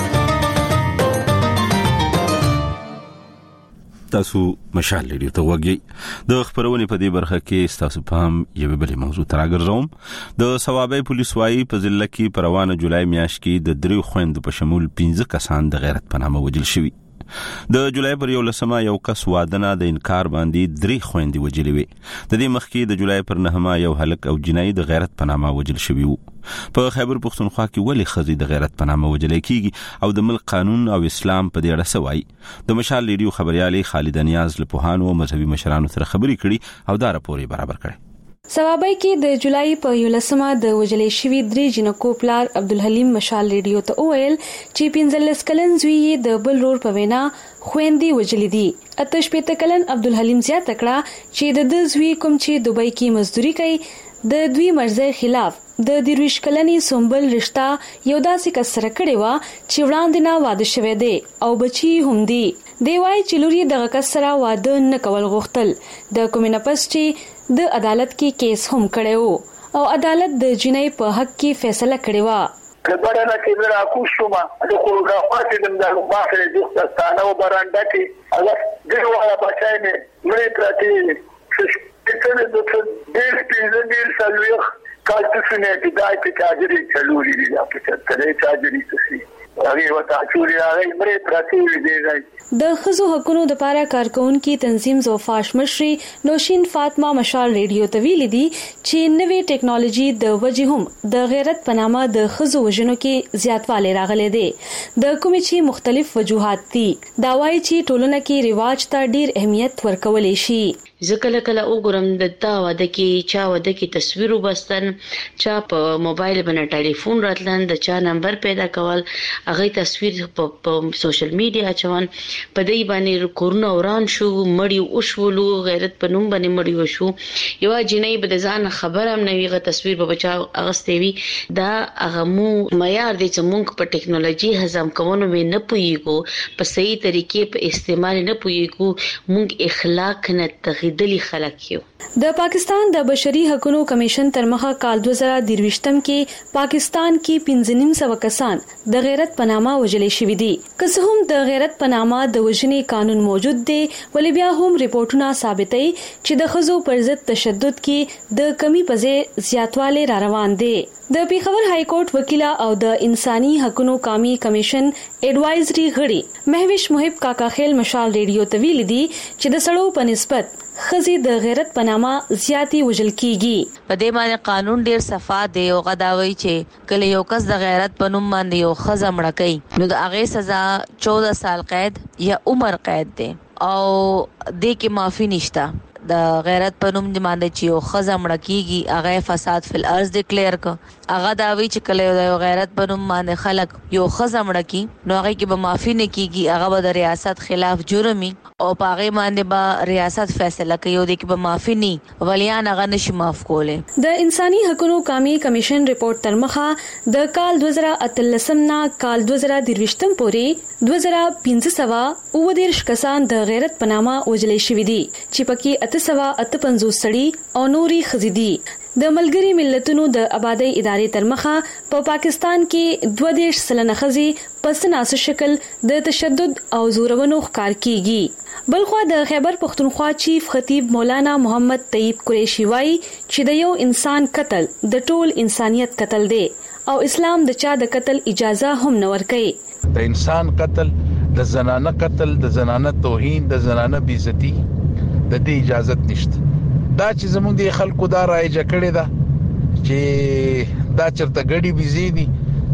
تاسو مشال ریډیو ته وګورئ. د خبرونې په دې برخه کې تاسو پام یو بلې موضوع تراګرځوم. د ثوابي پولیس وايي په ضلع کې په روانه جولای میاشت کې د دریو خويندو په شمول پنځه کسان د غیرت په نامه وژل شوي. د جولای پر یو لسمه یو کس وادنه د انکار باندې درې خويندې وژلې وي. د دې مخکې د جولای پر نهمه یو هلک او جنۍ د غیرت په نامه وژل شوي وو. په خیبر پختونخوا کې ولې خزي د غیرت په نامه وژل کیږي او د ملک قانون او اسلام په دې اړه سوای. د مشال ریډیو خبريالي خالد نیاز له پوهانو او مذهبي مشرانو سره خبرې کړي او دا راپور برابر کړي. ثوابي کې د جولای په یولسمه د وجلې شوی درې جنکو پلار عبدالحلیم مشال ریډیو ته وویل چې پنځلس کلن زوی د بل رور په وینا خويندې وجلې دي. اتش پته کلن عبدالحلیم زیاته کړه چې د د زوی کوم چې دوبۍ کې مزدوري کوي د دوی مرزه خلاف د درویش کلنی سومبل رشتہ یو داسې کس سره کړي وا چې وړاندې نه واده شوه دی او بچي هم دي. دی وايي چې لوري دغه کس سره واده نه کول غوښتل. د کومینه پس چې د عدالت کې کیس هم کړو او عدالت د جنۍ په حق کې فیصله کړې و. کبره نه کې را کوشوما د کوګرافات د مدارو باخره د ستانه او برانډه کې اگر دغه بچای نه مې پراتی څه د ډېر سپینځه ډېر سلويخ کالتسونه د دای په تاجري چلولې دي په څه تاجري څه هغه وتا چوري هغه مې پراتی دی. د خزو حقونو د پاره کارکونکو تنظیم زوفاش مشري نوشین فاطمه مشال ریډیو ته ویلي دي چې نوې ټیکنالوژي د وجهم د غیرت پنامه د خزو وژنو کې زیاتوالی راغلي دي. د کومې چې مختلف وجوهات دي دا وايي چې ټولنه کې رواج ته ډیر اهمیت ورکول شي. ځکه کله وګورم د تا واده کې چا واده کې تصویر وبستن چا په موبایل باندې ټلیفون راتلن د چا نمبر پیدا کول هغه تصویر په سوشل میډیا چوان په دې باندې کورونه وران شو مړی او شولو غیرت په نوم باندې مړی وشو. یو جنۍ به ځان خبر هم نه ویغه تصویر به بچا اغستې وي دا هغه مو معیار دي چې موږ په ټیکنالوژي هضم کوونو مې نه پويګو په صحیح طریقې په استعمال نه پويګو موږ اخلاق نه تغیدلی خلک یو. د پاکستان د بشري حقوقو کمیشن تر مخه کال دو هزار درويشتم کې پاکستان کې پنځه نیم سو کسان د غیرت پنامه وژلې شوې دي. که هم د غیرت پنامه د وژنې قانون موجود دی ولې بیا هم ریپورتونه ثابتوي چې د خزو پر ضد تشدد کې د کمی پځې زیاتوالی را روان دي. د پیښور های کورټ وکیل او د انساني حقوقو قومي کمیشن ایڈوایزري غړي مهوش محب کاکا خیل مشال ریډیو ته ویلي دي چې د سړو په نسبت خزي د غیرت پنامه زیاتی وژل کیږي. په دې باندې قانون ډیر صفا دی او غداوي چې کله یو کس د غیرت پنوم باندې یو خزه مړ کوي نو د هغه سزا چودہ سال قید یا عمر قید دی او د کې معافي نشته. د غیرت پنوم د باندې چې یو خزه مړ کیږي هغه فساد فی الارض ډیکلیئر ک هغه داوی چې کله یو غیرت پنوم باندې خلک یو خزه مړ کی نو هغه کې به معافي نه کیږي هغه به د ریاست خلاف جرمي او پاغه باندې به ریاست فیصله کوي او د کې به معافي نه ولیان هغه نشي معاف کوله. د انساني حقوقو قومي کمیشن ریپورت تر مخه د کال دو هزار اتلسم نا کال دو هزار درويشتم پورې دو هزار پنځه سو او دیرش کسان د غیرت پنامه وژلې شوې دي چې پکې اته سو اته پنځوس سړي او نوري خزيدي. د ملګری ملتونو د آبادی ادارې تر مخه په پا پاکستان کې دوه دیش سلنه خزي پس ناس شکل د تشدد او زورونو ښکار کیږي. بلخوا د خیبر پختونخوا چیف خطیب مولانا محمد طیب قریشی وايي چې د یو انسان قتل د ټول انسانيت قتل دی او اسلام د چا د قتل اجازه هم نه ورکوي. د انسان قتل د زنانه قتل د زنانه توهین د زنانه بی عزتی د دې اجازه نشته. دا چې زموږ د خلکو دا رایجه کړی دا چې دا چرته غړي بيزي دي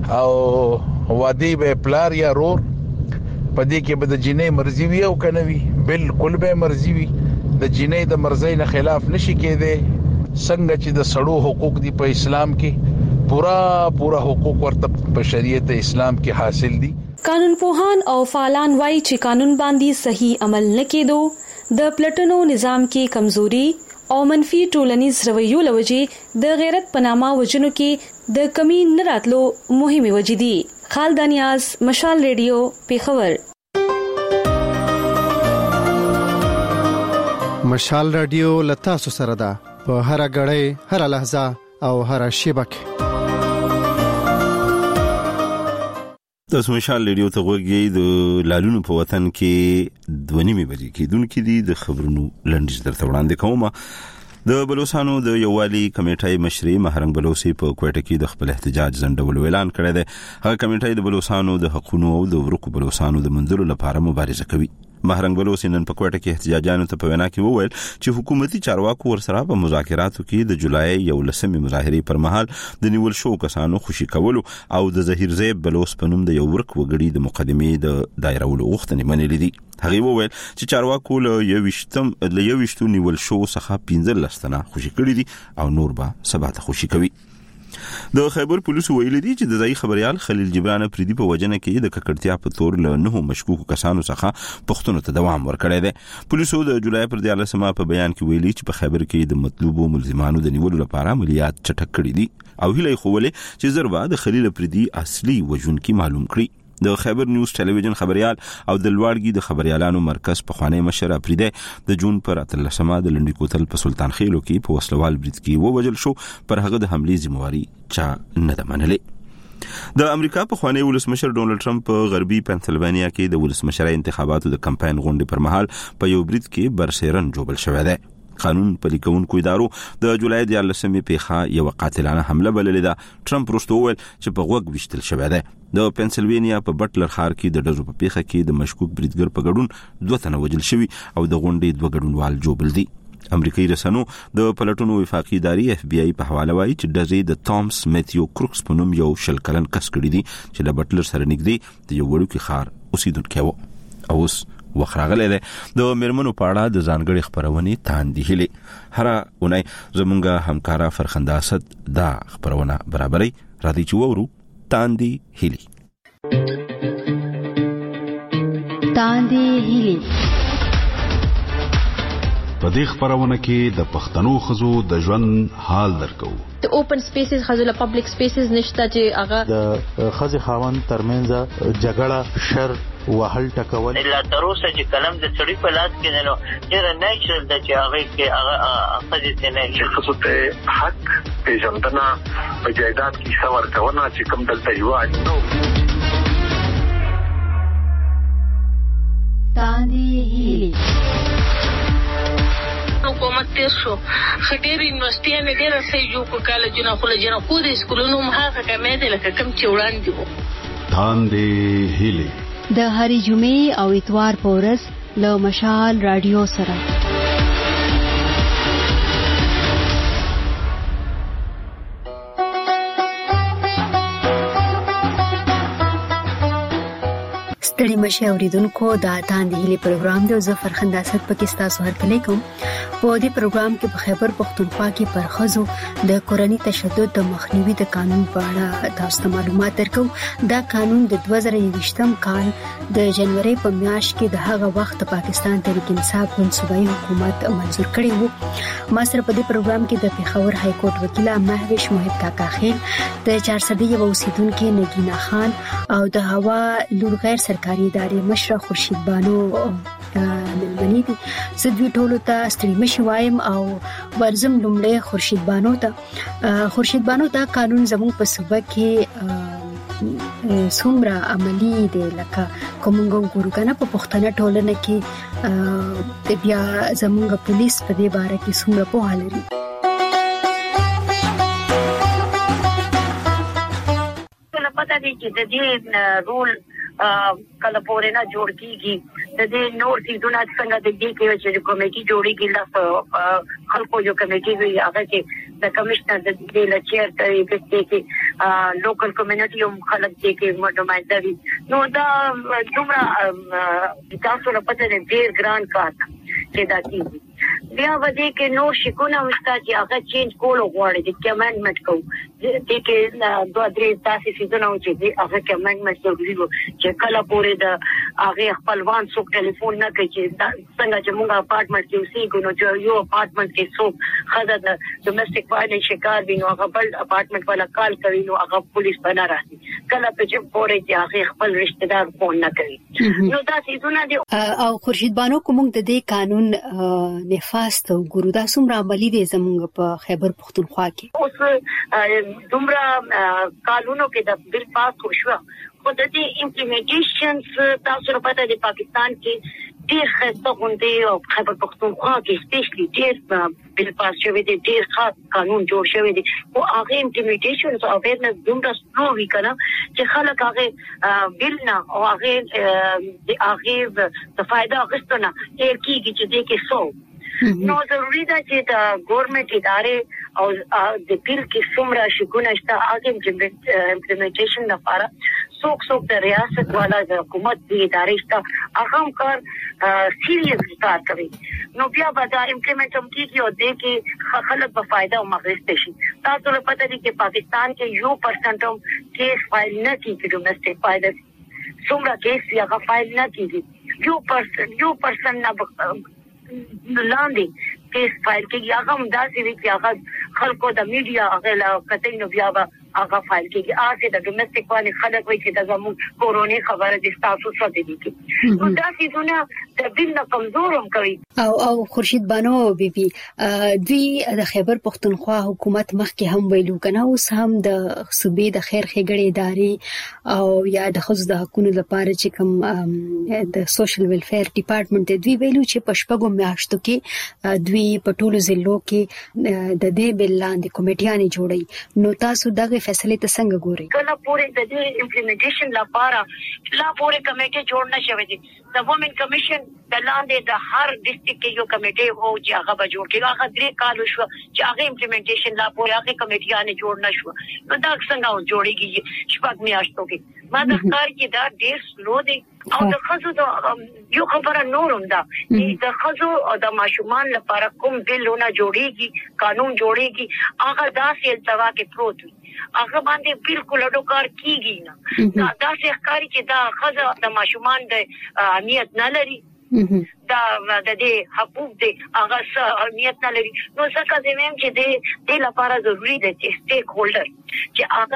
او وادي به پلار یا رور په دې کې به د جنې مرزي وي او کنه وي بالکل به مرزي وي د جنې د مرزي نه خلاف نشي کېده. څنګه چې د سړو حقوق دي په اسلام کې پورا پورا حقوق ورته په شریعت اسلام کې حاصل دي. قانون پوهان او فعالان وايي چې قانون باندې صحیح عمل نه کېدو د پلټنو نظام کې کمزوري او منفي ټولنیز رویو لوجې د غیرت پنامه وجنو کې د کمی نه راتلو مهمه وجدي. خالدانیاز، مشال ریډیو، پیښور. مشال رادیو لتا سو سره ده په هر غړې، هر لحظه او هر شیبه کې. تاسو مشال ریډیو ته وګورئ. د لالونو په وطن کې دونیمه بجې کې دونکو دي د خبرونو لنډیز درته وړاندې کوم. د بلوچستان د یووالي کمیټې مشري مهرنګ بلوچي په کوټه کې د خپل احتجاج ځنډولو اعلان کړی دی. هغه کمیټې د بلوچستان د حقوقو او د ورکو بلوچستان د منځلو لپاره مبارزه کوي. مهرنګ بلوچي نن په کوټه کې احتجاجانو ته په وینا کې وویل چې حکومتي چارواکو ورسره په مذاکراتو کې د جولای یولسمې مظاهرې پر مهال د نیول شو کسانو خوشي کولو او د ظهیر زیب بلوچ په نوم د یو ورک وګړي د مقدمې د دایرولو غوښتنې منلې دي. هغه وویل چې چارواکو له یوشتم له یوشتو نیول شو څخه پنځه لسنه خوشي کړي دي او نور به سبا ته خوشي کوي. د خیبر پولیسو ویلي دي چې د ځای خبريال خلیل جبران افریدي په وجنه کې د ککړتیا په تور له نه مشکوک کسانو څخه پښتون ته دوام ورکړی دی. پولیسو د جولای پر دیارلسمه په بیان کې ویلي چې په خیبر کې د مطلوبو ملزمانو د نیولو لپاره عملیات چټک کړي دي او هیله خولې چې زربا د خلیل افریدي اصلي وجونکي معلوم کړي. د خیبر نیوز ټلویزیون خبريال او د لوړګي د خبريالانو مرکز په خوانی مشر افریدي د جون پر اتلسمه د لنډی کوتل په سلطان خېلو کې په وسلوال برید کې ووجل شو. پر هغه د حمله ذمہواری چا نه ده منلې. د امریکا په خوانی ولسمشر ډونلډ ټرمپ په غربي پنسلوانیا کې د ولسمشرۍ انتخاباتو د کمپاین غونډې پر مهال په یو برید کې برسیرن جوړل شوی دی. قانون پلي کوونکو ادارو د جولای د لسمې پیښه یو قاتلانه حمله بللې ده. ټرمپ وروسته وویل چې په غوږ وشتل شوی دی. د پنسلوانیا په بټلر ښار کې د ډزو په پیښه کې د مشکوک بریدګر په ګډون دوه تنه وژل شوي او د غونډې دوه ګډونوال جوړل دي. امریکایي رسنیو د پلټونو وفاقي ادارې اف بي آی په حواله وایي چې ډزې د تومس میتیو کروکس په نوم یو شل کلن کس کړی دي چې له بټلر سره نږدې د یو وړوکي ښار اوسیدونکی و. اوس وخراغله ده د مرمنو پاړه د ځانګړي خبرونه تاندې هلي هر اونۍ زمونږه همکارا فرخنده اسد دا خبرونه برابرې را دي چې وورو تاندې هلي تاندې هلي. په دې خبرونه کې د پښتنو خزو د ژوند حال درکو. د اوپن سپیسز خزو پبلک سپیسز نشته چې هغه د خزي خاوند ترمنځ جګړه شر وهل ټکول لا تروسه چې کلم د سړی په لاس کې نو ډېر نیچرل د چې هغه کې هغه خزي ته نه چې خصوص ته حق پیژندنه په جایداد کې څور کونه چې کوم دلته یو اړتو. تاندې هلي حکومت تیر شو خډيري یونیورسيټي ډېر سې جو کو کالجونه خو لجنه خو د سکولونو مخه کمې دي لکه کم چې وړاندې وو. تاندې هلي د هرې جمعې او اتوار په ورځ له مشال رادیو سره. ستړي مشه اوریدونکو دا تاندې هلي پروګرام د ظفر خنداست پاکستان سره هرکلی کوم. په دې پروګرام کې په خیبر پختونخوا کې پر خزو د کورنۍ تشدد د مخنیوي د قانون په اړه تاسو ته معلومات درکو. دا قانون د دوه زره یوویشتم کال د جنوري په میاشت کې د هغه وخت پاکستان تحریک انصاف ګوند صوبایي حکومت منزور کړی وو. ما سره په دې پروګرام کې د پیښور های کورټ وکیل مهوش موحد کاکا خیل، د چارسدي یو اوسیدونکو نگینا خان او د هوا لور غیر سرکاري ادارې مشر خورشید بانو ملمنې دي. زه دوی ټولو ته ستړي مشي وایم او ورزم لومړی خورشید بانو ته. خورشید بانو دا قانون زموږ په صوبه کې څومره عملی دی لکه کومنګو ګورو کنه په پښتنه ټولنه کې بیا زموږ پولیس په دې باره کې څومره په حال لري. څه پته دي چې د دې رول کله پورې نه جوړ کیږي د دې نور سیدونه څنګه د دې کې چې کمیټي جوړیږي لا خلکو جو کمیټي وي هغه چې د کمشنر د دې لچیر ته کې لوکل کمیونټي هم خلک دې کې نمائنده وي. نو دا دومره تاسو لپاره ډېر ګران کار چې دا کیږي. بیا ودې کې نو شکونه مستا چې هغه چینج کول غواړي چې کمنډمنت کو دې کې دوه درې تاسو فیزونه چې هغه کمنډمنت ضروري وو چې کله پورې د هغه خپلوان څوک ټلیفون نه کوي چې څنګه چې موږ اپارټمنټ کې اوسېږو نو چې یو اپارټمنټ کې څوک خزه د ډومېسټک وایلنس شکار وي نو هغه بل اپارټمنټ والا کال کوي نو هغه پولیس بنا راځي کله چې پورې چې هغه خپل رشتہ دار فون نه کوي نو دا فیزونه دي او خورشید بانو کوم د دې قانون نفاذ ته ګورو دا څومره عملی دي زموږ په خیبر پختونخوا کې اوس دومره قانونو کې د بل پاس شو خو د دې امپلیمنټیشن تاسو په د پاکستان کې ډیر خسته غونډې او خیبر پختونخوا کې سپیشلی ډیر بل پاس شوی دی ډیر خاص قانون جوړ شوی دی او هغه امپلیمنټیشن او اویرنس دومره سلو وی کنه چې خلک هغه بل نه او هغه د هغه د فائدہ غوښتنه کیږي چې دې کې سو نو ضروري ده چې د ګورنمنت ادارې او د بل کې څومره شګونه شته هغه امپلیمنټیشن لپاره څوک څوک د ریاست والا د حکومت د ادارې شته هغه هم کار سیریس کار کوي نو بیا به دا امپلیمنټ هم کیږي او د کې خلک په فائدہ او مغرض شي تاسو له پته دي چې پاکستان کې یو پرسنټ هم کیس فایل نه کیږي ډومېسټک فایل څومره کیس هغه فایل نه کیږي یو پرسنټ یو پرسنټ نه لاندې کیس فایل کیږي هغه هم داسې وي چې هغه خلکو د میډیا هغه لا کتنګ نو بیا به هغه فایل کیږي هغه د ډومېسټک باندې خلک وایي چې د زموږ کورونی خبره د تاسو سره دي کی نو دا څه د بل نه کمزورم کوي او او خورشید بانو بیبي دوی د خیبر پختونخوا حکومت مخکې هم ویلو کنه اوس هم د صوبې د خیر ښېګړې ادارې او یا د خصوص د حقوقو لپاره چې کوم د سوشل ویلفیر ډپارټمنټ دوی ویلو چې پښپغو میاشتو کې دوی په ټولو ضلعو کې د دې بل لاندې کمیټیانې جوړي نو تاسو دغه فیصله ته څنګه ګوري کله پورې د دې امپلیمنټیشن لپاره لا پورې کمیټه جوړ نه شوې دي د وومن کمیشن د لاندې د هر ډیسټریکټ کې یو کمیټه وو چې هغه به جوړ کړي هغه درې کال شو چې هغه امپلیمنټیشن لا پورې هغه کمیټیانه جوړ نه شو نو دا څنګه جوړیږي شپږ میاشتو کې ما د ښکار کې دا ډیر سلو دي او د خزو د یو خبره نورم ده چې د خزو او د ماشومان لپاره کوم بلونه جوړیږي قانون جوړیږي هغه داسې التوا کې پروت وي هغه باندې بالکل اډوکار کیږي نه دا داسې ښکاری چې دا خزو د ماشومان د اهمیت نه لري دا د دې حقوق دي هغه اهمیت نه لري نو څنګه زموږ چې د دې لپاره ضروری دي چې سټیک هولډر چې هغه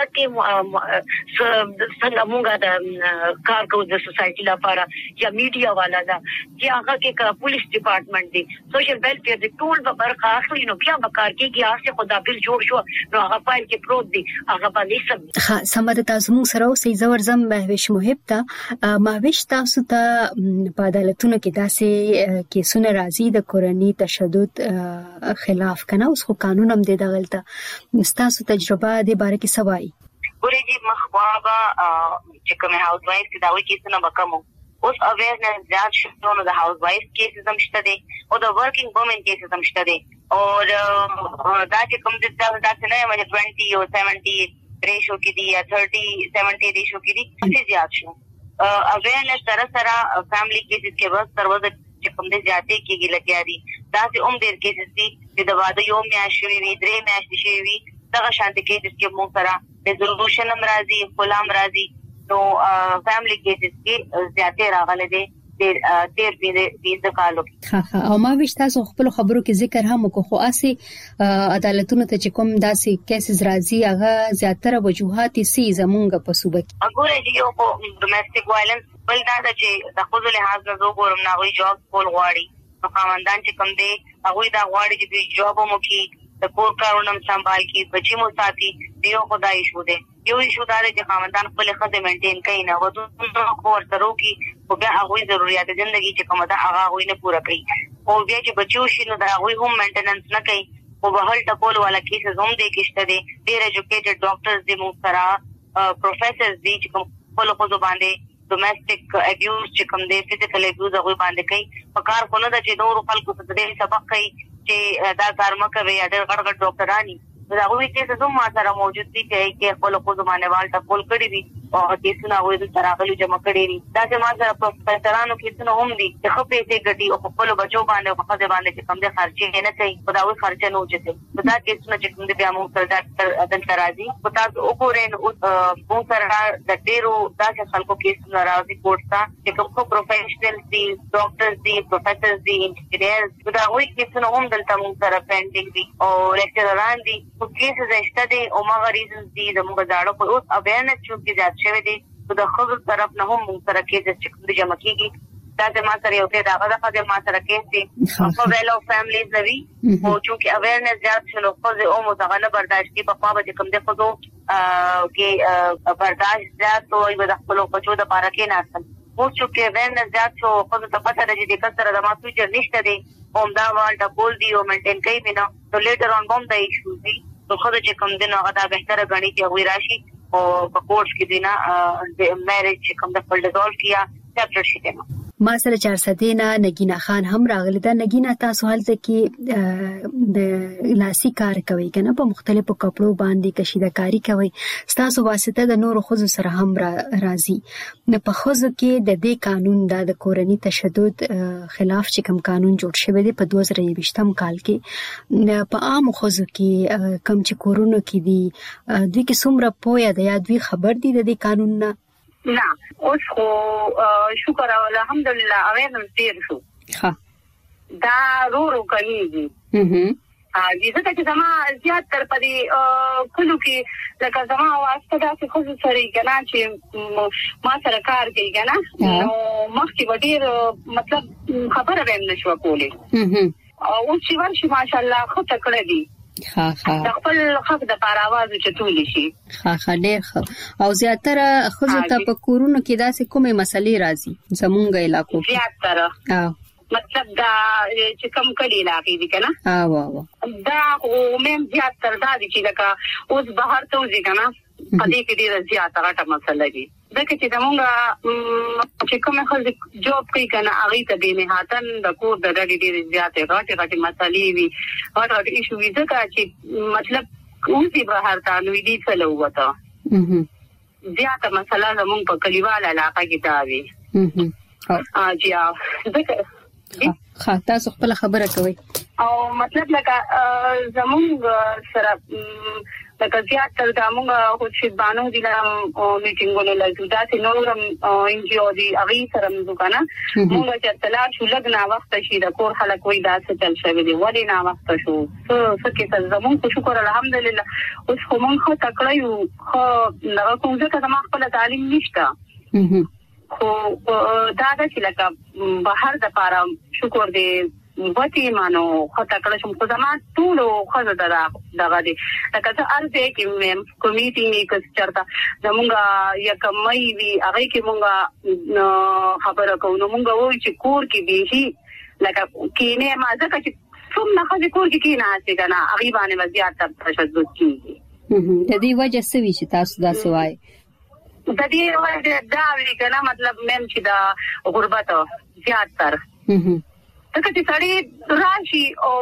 کې څنګه موږ د کار کوو د سوسايټي لپاره یا میډیا والا دا چې هغه کې پولیس ډپارټمنټ دي سوشل ویلفیر دي ټول به برخه اخلي نو بیا به کار کوي هغه خدا بل جوړ شو نو هغه فایل کې پروت دي هغه باندې سم ها سمد تاسو موږ سره اوسې زور زم مهوش محب ته مهوش تاسو ته په عدالتونو کې داسې کیسونه راځي د کورنۍ تشدد خلاف کنه اوس خو قانون هم دی دغلته تاسو تجربه د باره کې سوای ګورې چې مخوابه چې کوم هاوس وایف چې دا وایي کیسونه وکمو اوس اویرنس زیات شو نو د هاوس وایف کیسز هم شته دي او د ورکینګ وومن کیسز هم شته دي او دا چې کوم د تاسو نه مې बीस او सत्तर ریشو کې دي یا तीस सत्तर ریشو کې دي څه زیات شو اویرنس سره سره فیملی کیسز کې بس دروازه چې کوم دې زیاتې کېږي لګیا دي دا چې عمر ډېر کیسز دي چې د واده یو میاشت شوی وي درې میاشتې شوی وي دغه شانتي کیسز کې موږ سره ریزولوشن هم راځي خلام راځي نو فیملی کیسز کې زیاتې راغلي دي ډېر ډېر دې د کالو ها ها او ما وښ تاسو خپل خبرو کې ذکر هم وکړو خو اسي عدالتونو ته چې کوم داسې کیسز راځي هغه زیاتره وجوهات سي زمونږ په صوبه کې وګورئ یو ډومېسټک وایلنس بل دا چې د خپل لحاظ نه زه ګورم نه وي جاب کول غواړي نو خاوندان چې کوم دی هغه دا غواړي چې جاب مو کې د کور کارونه سمبال کی بچی مو ساتي دیو خدای شو دے یو شو دا چې خاوندان خپل خدای مینټین کوي نه ودو کور سره کی او بیا هغه ضرورت ژوندۍ چې کومه دا هغه وي نه پوره کوي او بیا چې بچو شي نو دا هغه هم مینټیننس نه کوي او بهل ټکول والا کیسز هم دي کېشته دي ډیر ایجوکیټډ ډاکټرز دي مو سره پروفیسرز دي چې کوم په خپل باندې ډومېسټک ابیوز چې کوم دي فزیکل ابیوز هغه باندې کوي په کار خونه د چې نور خلکو ته دې سبق کوي چې دا کار مکه وي دا غړ غړ ډاکټرانی دا هغه کې څه ما سره موجود دي چې خپل خپل باندې والټ کول کړی دي او کیسونه وې د تراغلي جمع کړي دا چې ما سره په ترانو کیسونه هم دي چې خپې ته ګټي او خپل بچو باندې په خځه باندې چې کم دي خرچې نه کوي په دا وې خرچه نه وچته دا کیسونه چې کوم دي بیا موږ سره ډاکټر عدل ترازی په تاسو وګورئ او موږ سره د ډیرو دا چې خلکو کیسونه راځي کوټه چې کوم پروفیشنل دي ډاکټرز دي پروفیسورز دي انجینیرز دا وې کیسونه هم دلته موږ سره پینډینګ دي او لیکچرران دي په کیسز شته دي او ما ریزنز دي د موږ داړو په اوس اویرنس چې زیات شوی دي د خبر طرف نه هم موږ سره کیسز چې کوم جمع کیږي دا چې ما سره یو څه دا غواړم چې ما سره کیس دي په ویلو فیملیز نوي او چې اویرنس زیات شنو خو زه او متغنه برداشت کی په خوا به کوم دي خو کې برداشت زیات او یو د خپل بچو د پاره کې نه اصل مو چې اویرنس زیات شو خو ته پته راځي د کسره د ما فیوچر نشته دي هم دا والټ کول دی او مینټین کوي بنا نو لیټر اون بم د ایشو دي نو خو چې کوم دي نو غدا بهتره غني چې وی راشي او په کورس کې دینا د میریج کوم د خپل ډول کیا چپټر شته ما سره چار سدینا نگینا خان هم راغلی دا نگینا تاسو حالت کې د لاسي کار کوي کنه په مختلفو کپړو باندې کشیدکاری کوي تاسو واسطه د نورو خزو سره هم راضي نه په خزو کې د دې قانون د کورنی تشدد خلاف چې کوم قانون جوړ شوی دی په دوه زره یوویشتم کال کې په عام خزو کې کم چې کورونو کې دي دوی کې څومره پوهه ده یا دوی خبر دي د دې قانون نه نه اوس خو شکر او الحمدلله اوینم تیر شو ها دا رو رو کوي هم ا دې ځکه چې زما زیات تر پدې کلو کې لکه زما واسطه دا چې خو سره کنا چې ما سره کار کوي کنا نو مخکې وړي مطلب خبره ویم نشو کولی او چې ورشي ماشاءالله خو تکړه دي ها ها د خپل حق د پاره आवाज چتول شي ها ها ډېر ښه او زیاتره خزو ته په کورونو کې داسې کومه مسلې راځي زمونږ علاقو کې زیاتره اه مطلب دا چې کم کلی علاقې دي کنه اه واه دا او مم زیاتره دا دي چې لکه اوس بهر ته وځي کنه پدې کې ډېر زیاتره ټا مسله دي دغه چې زمونږ چې کومه خلک جوب کوي کنه هغه ته به نهاتن د کور د ډېر ډېر زیاتې راټي راټي مسلې وي او دا ایشو وي ځکه چې مطلب اوسې بهر ته نو دي څه لوته زیاته مسله زمونږ په کلیوال علاقه کې دا وي اه جیا ځکه ها تاسو خپل خبره کوي او مطلب لکه زمونږ سره لکه زیات تر دا موږ خو چې باندې دي لا میټینګونه لږ دا چې نورم ان جی او دي هغه سره موږ کنه موږ چې تلار شو لګنا وخت شي د کور خلک وای دا څه چل شوی دی ولې نا وخت شو څه څه کې زمون کو شکر الحمدلله اوس خو موږ خو تکړه یو خو نه کوم ځکه د ما خپل تعلیم نشته خو دا د چې لکه بهر د پاره شکر دی وتی مانو خطا کړم چې په زما ټول خو دا دغه دي لکه څه ارزه کې مې کمیټي نه کس چرته زمونږه یک مې وی هغه کې مونږه خبره کوو مونږه وای چې کور کې به لکه کینه ما ځکه چې څوم نه خځې کور کې کینه هسي کنه هغه باندې وضعیت تشدد کیږي د دې وجه څه وی چې تاسو دا سوای د دې وجه دا وی کنه مطلب مم چې دا غربت زیات تر څنګه چې سړی راشي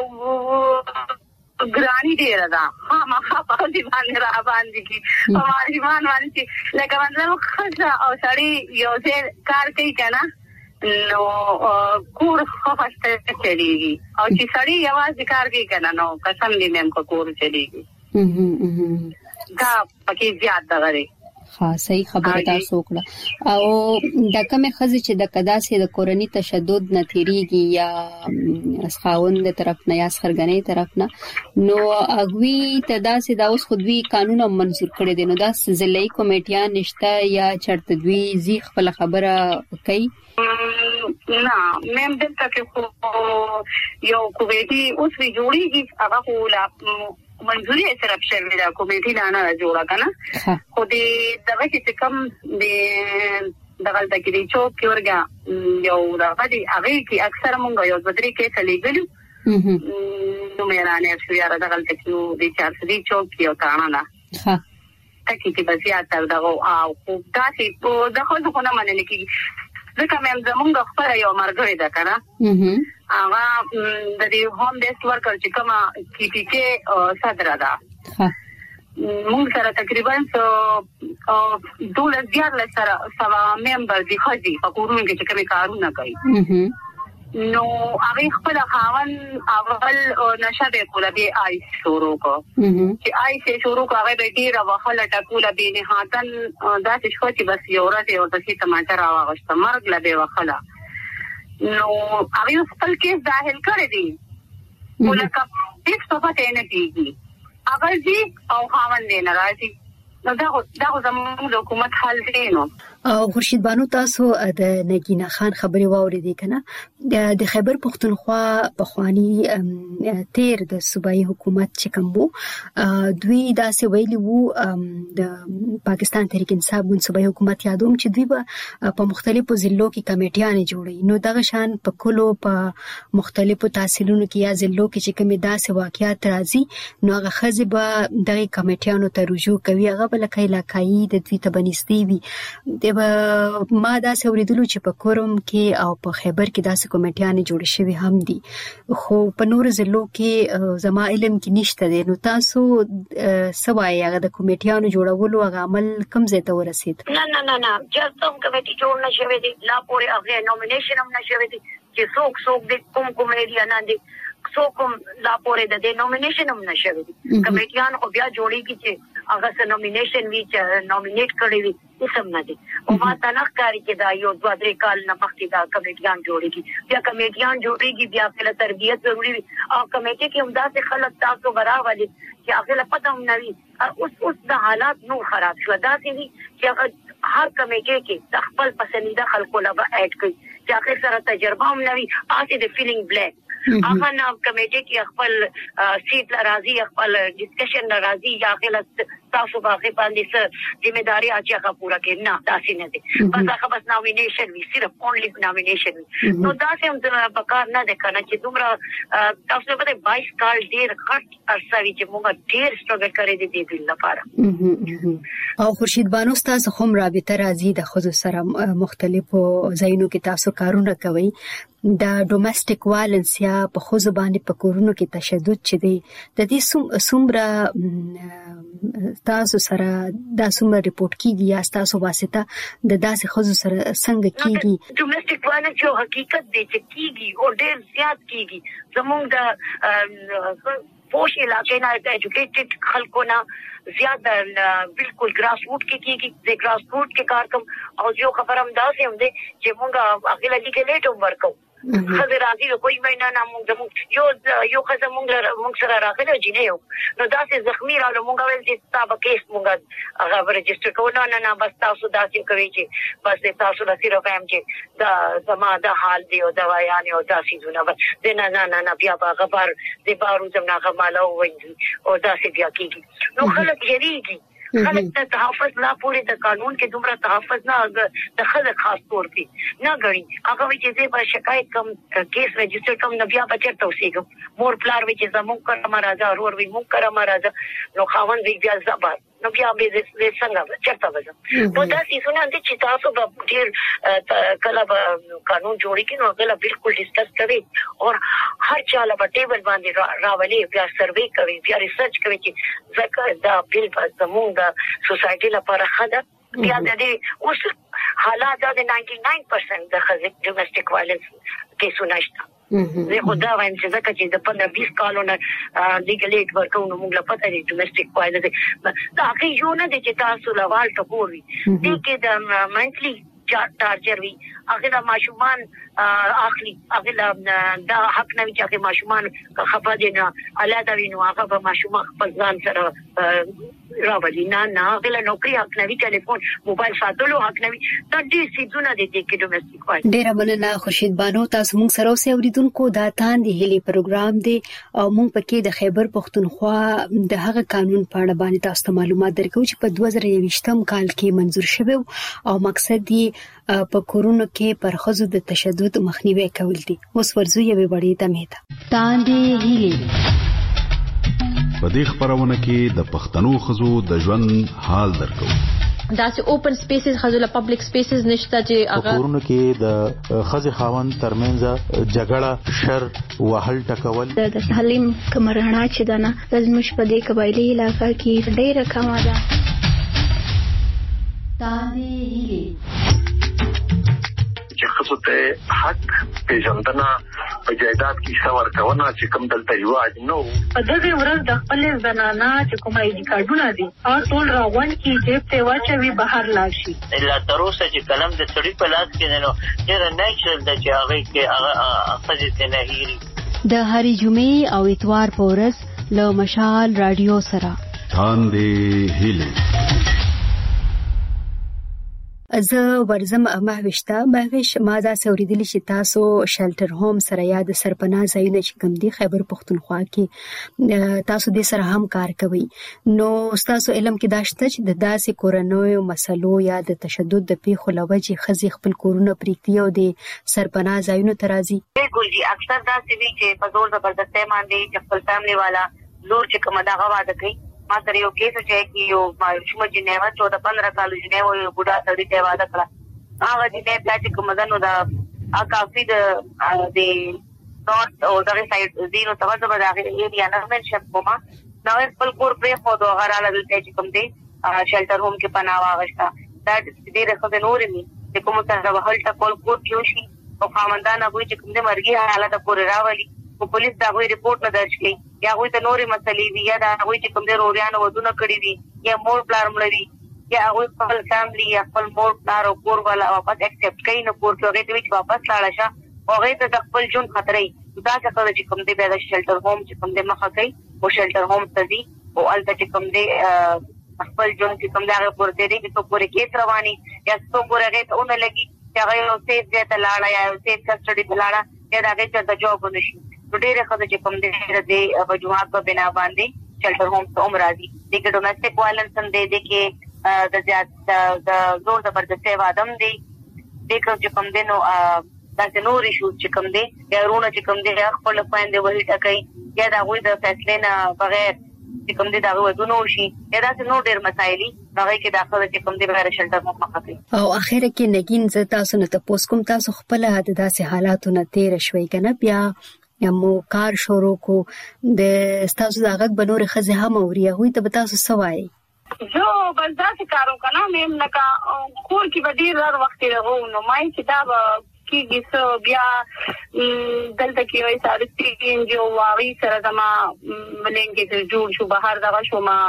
او ګرانی دی راځه ها ما په دې باندې را باندې کی او ماریوان باندې لکه مطلب خزه او سړی یو ځای کار کوي کنه نو کور خو هسته چلیږي او چې سړی یوازې کار کوي کنه نو قسم دې مم کو کور چلیږي دا پکې زیات دغه ها صحیح خبره تاسو وکړه او د کومه خزه چې د قداسې د کورنی تشدد نه تیریږي یا اسخاوند د طرف نه یا خرګنې طرف نه نو اغوی تداسې د اوس خودوی قانون منظور کړي دي نو دا ضلعي کمیټیان نشته یا چرته دوی زی خپل خبره کوي نه مم دلته کې یو کوټي اوس وی جوړیږي هغه کولا منځوري سره شوی دا کمیټه نه نه جوړه کنه خو دې دغه چې کوم دې دغه د کې چوک کې ورګه یو راغلي هغه کې اکثر مونږ یو بدري کې تلېګلو نو مې رانه شو یاره دغه ته کې دې چار سدي چوک کې او تانا نه ها تکي کې بس یا تر دغه او خو دا چې په دغه څه نه منل کېږي ځکه مې زمونږ خپل یو مرګري ده کنه هغه د دې هوم بیس ورکر چې کومه کی پی کې صدر ده موږ سره تقریبا دولس زیات لسره سوا ممبر دي خځې په کورونو کې چې کوم کارونه کوي نو هغه خپل خاون اول نشه به کوله به آی شروع کو چې آی سه شروع کو هغه به ډیره وخله ټکوله به نه هاتن دا چې شو چې بس یو ورته او د څه ټماټر راوغشت مرګ لا به وخله نو هغه خپل کې ظاهر کړی دی ولکه هیڅ څه پته نه کیږي اول دي او خاون نه ناراضي نو دا دا زموږ د حکومت حل دی نو او خورشید بانو تاسو د نگینا خان خبري واوریدې کنه د خیبر پختونخوا په خواني تیر د صوبایي حکومت چې کوم وو دوی داسې ویلي وو د پاکستان تحریک انصاف ګوند صوبایي حکومت یادوم چې دوی به په مختلفو ضلعو کې کمیټیانې جوړي نو دغه شان په کلو په مختلفو تحصیلونو کې یا ضلعو کې چې کوم داسې واقعیات راځي نو هغه خزي به دغه کمیټیانو ته رجوع کوي هغه بل کای علاقائی د دوی ته بنستی وي ما دا سوریدلو چې په کورم کې او په خیبر کې داسې کمیټیانې جوړې شوی هم دي خو په نور ضلعو کې زما علم کې نشته دي نو تاسو سوای هغه د کمیټیانو جوړولو هغه عمل کم ځای ته ورسید نه نه نه نه چې کوم کمیټي جوړ نه شوی دي لا پورې هغه نومینیشن هم نه شوی دي چې څوک څوک د کوم کوم ایریا نه دي څوک لا پورې د نومینیشن هم نه شوی دي کمیټیان خو بیا جوړیږي چې هغه څه نومینیشن وی چې نومینیټ کړی وي هیڅ نه دي او ما تنخ کاری کې دا یو دوه درې کال نه مخکې دا کمیټیان جوړیږي بیا کمیټیان جوړیږي بیا په تربیت ضروري وي او کمیټي کې هم داسې خلک تاسو براولي چې هغه پته هم نه وي اوس اوس د حالات نو خراب شو داسې وي چې هر کمیټي کې خپل پسندیده خلکو لا اډ کوي چې هغه سره تجربه هم نه وي آسه د فیلینګ بلیک هغه نه کمیټي کې خپل سیټ راځي خپل ډسکشن راځي یا خپل تاسو باندې باندې څه ځمېداري اچي هغه پورا کې نه تاسو نه دي بس هغه بس نومینیشن وی صرف اونلی نومینیشن نو تاسو هم پکار نه ده کنه چې دومره تاسو په بایس کال ډیر خټ ارسوي چې موږ ډیر سټرګل کړی دي د بل لپاره او خورشید بانو تاسو هم رابطه راځي د خود سره مختلفو ځایونو کې تاسو کارونه کوي د ډومېسټک وایلنس یا په خوځ باندې په کورونو کې تشدد چې دی د دې سومره تاسو سره دا سومره ریپورت کیږي یا تاسو واسطه د داسې خوځ سره څنګه کیږي ډومېسټک وایلنس یو حقیقت دی چې کیږي او ډېر زیات کیږي زموږ د پوش علاقې نه د ایجوکیټډ خلکو نه زیات بالکل ګراس روټ کې کیږي د ګراس روټ کې کار کوم او یو خبر هم داسې هم دي چې موږ هغه لګي کې لیټ عمر کوو خزر راځي کوئی مېنا نه موږ یو یو خزر موږ موږ سره راغلی جنې یو نو داسې زخمی راو موږ ول چې تاسو کیس موږ هغه رجسټر کوو نه نه بس تاسو داسې کوي چې بس تاسو د صرف هم چې دا زما د حال دی او دوايان او داسې زونه بس نه نه نه نه بیا هغه بار د بارو زمنا غماله وایي او داسې بیا کیږي نو خلک یریږي خلک ته تحفظ لا پورې د قانون کې دومره تحفظ نه د خلک خاص طور کې نه غړي هغه وی چې زه به شکایت کوم کیس رجسټر کوم نو بیا بچر توسيګم مور پلار وی چې زموږ کړه مرزا ورور وی موږ کړه مرزا نو خاوند وی بیا زبر نو بیا به دې څنګه چرته وځم نو دا څه نه چې تاسو به ډیر کله قانون جوړی کینو غلا بالکل ډیسکس کوي او هر چاله په ټیبل باندې راولي بیا سروې کوي بیا ریسرچ کوي چې ځکه دا بل زموږ د سوسايټي لپاره خده بیا د دې اوس حالات د نائنټي ناین پرسنټ د خزې ډومېسټک وایلنس کیسونه شته زه خدا وایم چې ځکه چې د پندرہ بیس کالو نه لیګلیټ ورکو نو موږ لا پته دی ډومېسټک وایلنس دا هغه یو نه دي چې تاسو لوال ټکوي دي کې د منثلی چارجر وی هغه د ماشومان اخلي هغه د حق نه چې هغه ماشومان خپه دي نه الاده وینو هغه به ماشومان خپل ځان سره راوړي نه نه هغه نوکری حق نه وی ټلیفون موبایل ساتلو حق نه وی دا دې سيزونه دي چې ډومېسټک وایلنس ډیر مننه خورشید بانو تاسو موږ سره اوسې اوریدونکو دا تان دی هلي پروګرام دی او موږ پکې د خیبر پختونخوا د هغه قانون په اړه باندې تاسو معلومات درکو چې په دوه زره یوویشتم کال کې منزور شوی او مقصد دی په کورونو کې پر خزو د تشدد مخنیوي کول دي اوس ورزو یو وړي دمه ته تاندې هلي په دې خبرونه کې د پښتنو خزو د ژوند حال درکو داسې اوپن سپیسز خزل پبلک سپیسز نشته چې هغه کورونه کې د خزي خاوند ترمنځ جګړه شر وهل ټکول د تعلیم کمرهنا چې دنه زموږ په دې قبایلی علاقہ کې ډېر کم ده. تاندې هیلې چې خصو ته حق پیژندنه په جایداد کې څور کونه چې کوم دلته ریواج نو په دغه ورځ د خپل زنانه چې کومه ایډي کارډونه دي او ټول راغون کې چې په واچوي بهر لاړ شي. الا تر اوسه چې کلم د سړي په لاس کې نو ډېر نیچرل د چې هغه کې هغه خځې ته نه هېري. د هرې جمعې او اتوار په ورځ له مشال رادیو سره تاندې هیلې. زه ورزم مهوشته مهوش ما دا سوریدلی چې تاسو شلټر هوم سره یا د سرپناه ځایونه چې کوم دي خیبر پختونخوا کې تاسو د سره هم کار کوي نو تاسو علم کې داشته چې د داسې کورنوي مسلو یا د تشدد د پیښو لوجې خزي خپل کورونه پریکتي او د سرپناه ځایونه ترازی. بالکل جی اکثر دا سوي چې په زور زبردسته باندې چې خپل فیملی والا لور چې کومه دا غواړي کوي ما سره یو کیس چې کی یو ماشوم چې نه و چودہ پندرہ کال چې نه و یو بوډا سړی ته واده کړ هغه چې نه بیا چې کوم دنو دا ا کافي د د نورث او دغه سایډ زیرو څه وځه به ایریا نه منشن کومه نو خپل کور پرې خو دوه غراله دلته چې کوم دی شلټر هوم کې پناه واغښتا دا دې رخصت نور می چې کوم څنګه وهل ټکول کور کې شي او خامندان هغه چې کوم دې مرګي حالت پورې راولي او پولیس دا غوي رپورټ نه درج کړي یا غوي ته نورې مسلې وي یا دا غوي چې کوم دې روریانو ودونه کړی وي یا مور پلار مړوي یا غوي خپل فیملی یا خپل مور پلار او کور والا واپس اکسپټ کوي نو کور کې هغه ته واپس لاړ شه او هغه ته خپل ژوند خطرې دا څه چې کوم دې به د شلټر هوم چې کوم دې مخه کوي او شلټر هوم ته دي او البته چې کوم دې خپل ژوند چې کوم دا پورې دې چې تو پورې کیس رواني یا تو پورې هغه ته اون لګي چې هغه یو سیف دې ته لاړ یا سیف کسټډي ته لاړ یا دا هغه ته جواب ونشي ډېر خدای چې کوم دې د وجوهات په بنا باندې شلټر هوم ته عمر راځي د ډومېسټک وایلنس هم دې دې کې د زیات د زور زبردستي وادم دې د کوم چې کوم دې نو د نور ایشو چې کوم دې یا رونه چې کوم دې خپل پاندې وਹੀ ټکای یا دا غوي د فیصله نه بغیر چې کوم دې دا ودونو شي یا دا نو ډېر مسایلی هغه کې داخله چې کوم دې بغیر شلټر هوم مخه کوي او اخر کې نګین ز تاسو نه تاسو کوم تاسو خپل هدا داسې حالاتو نه تیر شوي کنه بیا یا مو کار شروع کو د تاسو دغه بنور خزه هم اوري هوی ته تاسو سوای جو بل ځکه کارو کنه مې لکه کور کې بدیر هر وخت راغو نو مای کتاب کې ګسو بیا دلته کې وای ساره سټین جو واوی سره زما ملنګ کې جوړ شو بهر دغه شو ما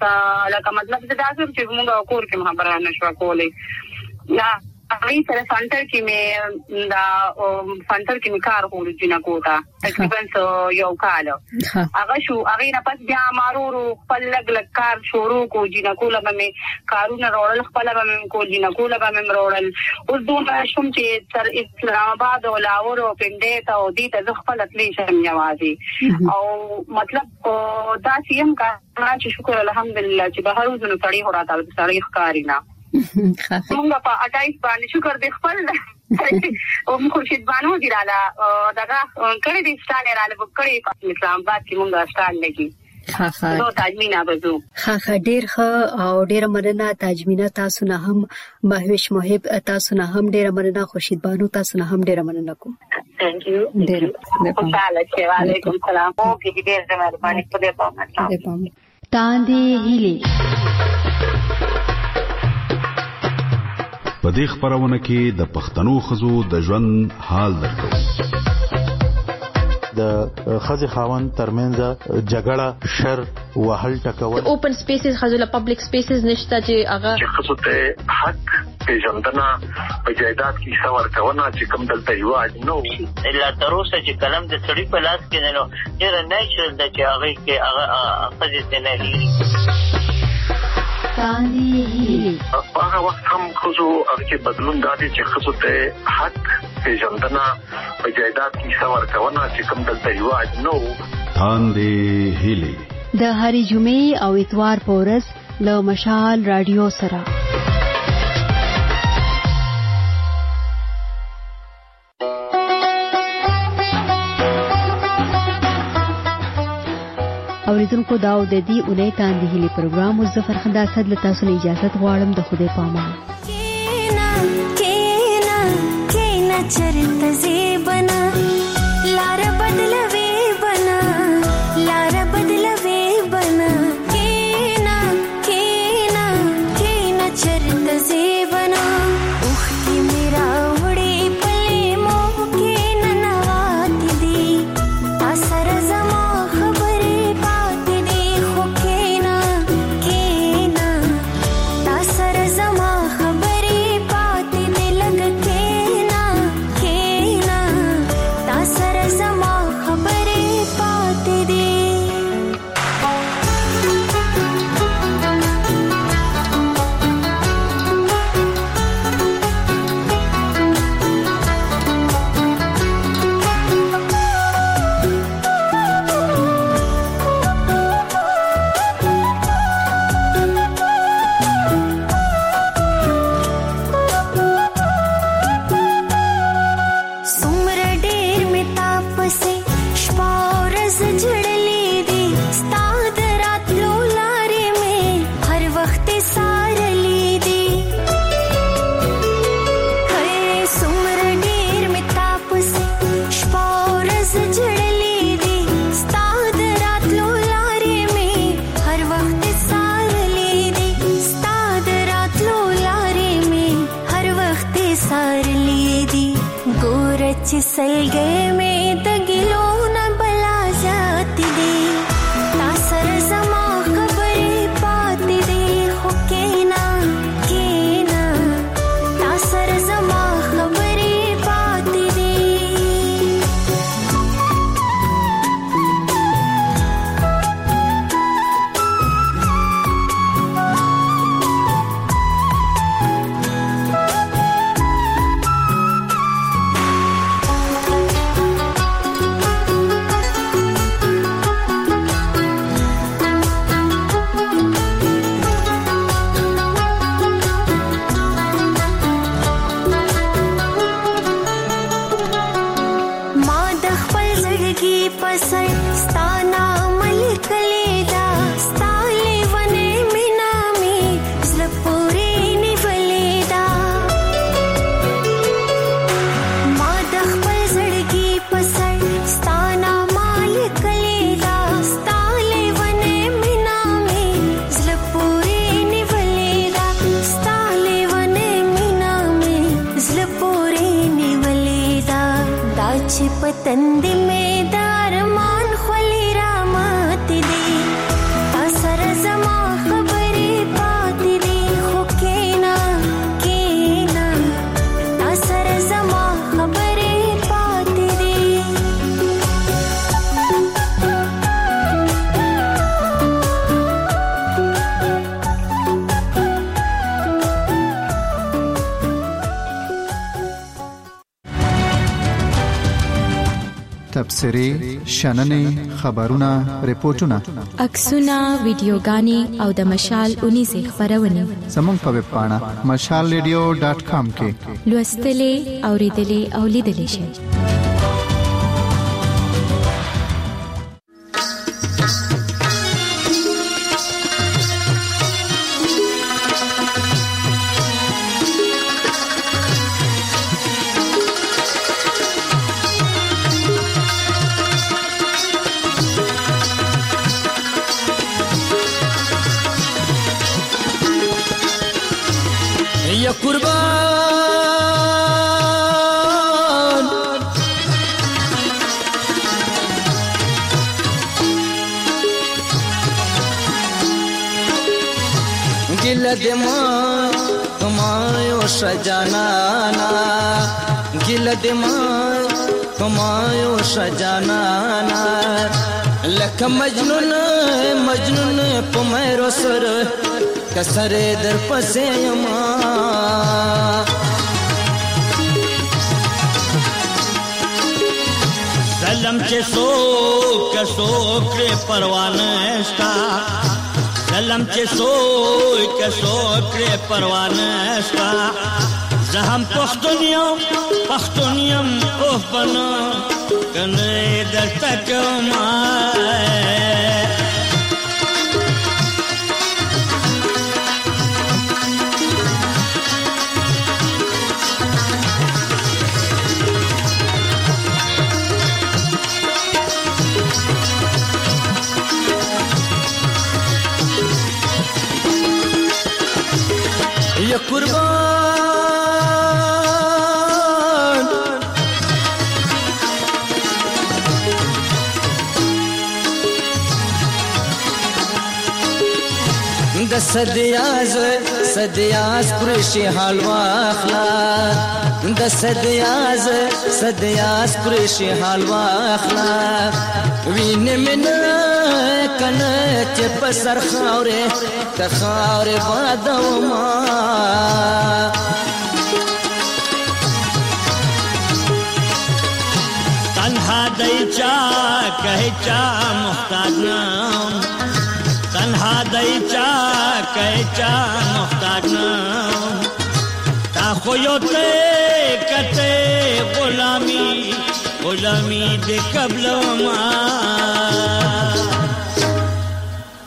لکه مطلب دا چې موږ کور کې خبره نشو کولای یا هغه سره سنټر کې مې دا سنټر کې کار کول جنا کوتا تقریبا یو کال هغه شو هغه نه پس بیا مارو خپل لګ لګ کار شروع کو جنا کوله مې کارونه وروړل خپل مې کو جنا کوله مې وروړل اوس دوه شوم چې تر اسلام آباد او لاهور او پنده ته او دې ته خپل اتلی شم یوازي او مطلب دا سیم کا چې شکر الحمدلله چې بهر وزنه سړی هراته سړی ښکارینا موږ په اټایس باندې شکر دې خپل او خورشید بانو دی رااله دغه کړي دې ستانه رااله کړي په اسلام آباد کې موږ ستان لګي ها ها نو تاجمینا بزو ها ها ډیر ښه او ډیر مننه تاجمینا تاسو نه هم مهوش محب تاسو نه هم ډیر مننه خورشید بانو تاسو نه هم ډیر مننه کوم ثانک یو ډیر تعالی علیکم السلام او کې ډیر مهرباني په دې پام تاندې هیلې. په دې خبرونه کې د پښتنو خزو د ژوند حال درکو د خزي خاوند ترمنځ جګړه شر وهل ټکول اوپن سپیسز خزل پبلک سپیسز نشته چې هغه چې خصو ته حق پیژندنه په جایداد کې څور کونه چې کوم دلته ریواج نو الا تر اوسه چې کلم د سړي په لاس کې نو ډېر نیچرل د چې هغه کې هغه خځې ته نه هېري. هغه وخت هم خصو هغه بدلون دادي چې خصو ته حق پیژندنه په جایداد کې څور کونه چې کوم دلته ریواج نو تاندې هیلې د هرې جمعې او اتوار په ورځ له مشال رادیو سره اوریدونکو دا د دې اونۍ تاندې هلي پروګرام مظفر خندا صد له تاسو نه اجازه غواړم د خدای په امان. کینا کینا کینا چرته زیبنا لار بدلوي بنا لار بدلوي بنا کینا کینا کینا چرته زیبنا اوخ کی میرا وړي پلي مو کینا نوات دي اثر زما خبرې پات دي خو کینا کینا اثر زما خبرې پات دي لګ کینا کینا اثر زما خبرې پات دي څومره ډېر مې تا پسې شپه ورځ جړلې دي ستا د راتلو لارې مې هر وخت څارلې دي هی څومره ډېر مې تا پسې شپه ورځ جړلې دي ستا د راتلو لارې مې هر وخت څارلې دي ستا د راتلو لارې مې هر وخت څارلې دي ګور چې سلګې مې د ګلو نه بلا ذات دي تا سره زما خبرې پاتې دي خو کینا کینا تا سره زما خبرې پاتې دي ما د خپل زړګي په سر ستا نام لیکلی دا ستا لیونې مینا مې زړه پورې نیولې دا ما د خپل زړګي په سر ستا نام لیکلی دا ستا لیونې مینا مې زړه پورې نیولې دا ستا لیونې مینا مې زړه پورې نیولې دا دا چې پتند مې د ارمان خولې را ماتې دي تا سره زما خبرې پاتې دي خو کینا کینا تا سره زما خبرې پاتې دي تبصرې شننې خبرونه ریپورتونه عکسونه ویډیوګانې او د مشال اونیزه خبرونه زموږ په ویب پاڼه مشال ریډیو ډاټ کام کې لوستلې اوریدلې او لیدلې شئ. یا قربان گل دما کمایو شجانانا گل دما کمایو شجانانا لک مجنون مجنون پمیرو سر کسر در پسے یما سلام چه سو کسو کر پروانه استا سلام چه سو کسو کر پروانه استا زهم پختونیم پختونیم اوه بنا کنه در تکمای یا قربان د صدیاز صدیاز پرشي حال واخلا د صدیاز صدیاز پرشي حال واخلا وینه من کنه چې په سر خاورې ته خاورې بادوما تنها دی چا کہے چا محتاج نام تنها دی چا کہے چا محتاج نام تا خویوتے کتے غلامی غلامی دے قبل وما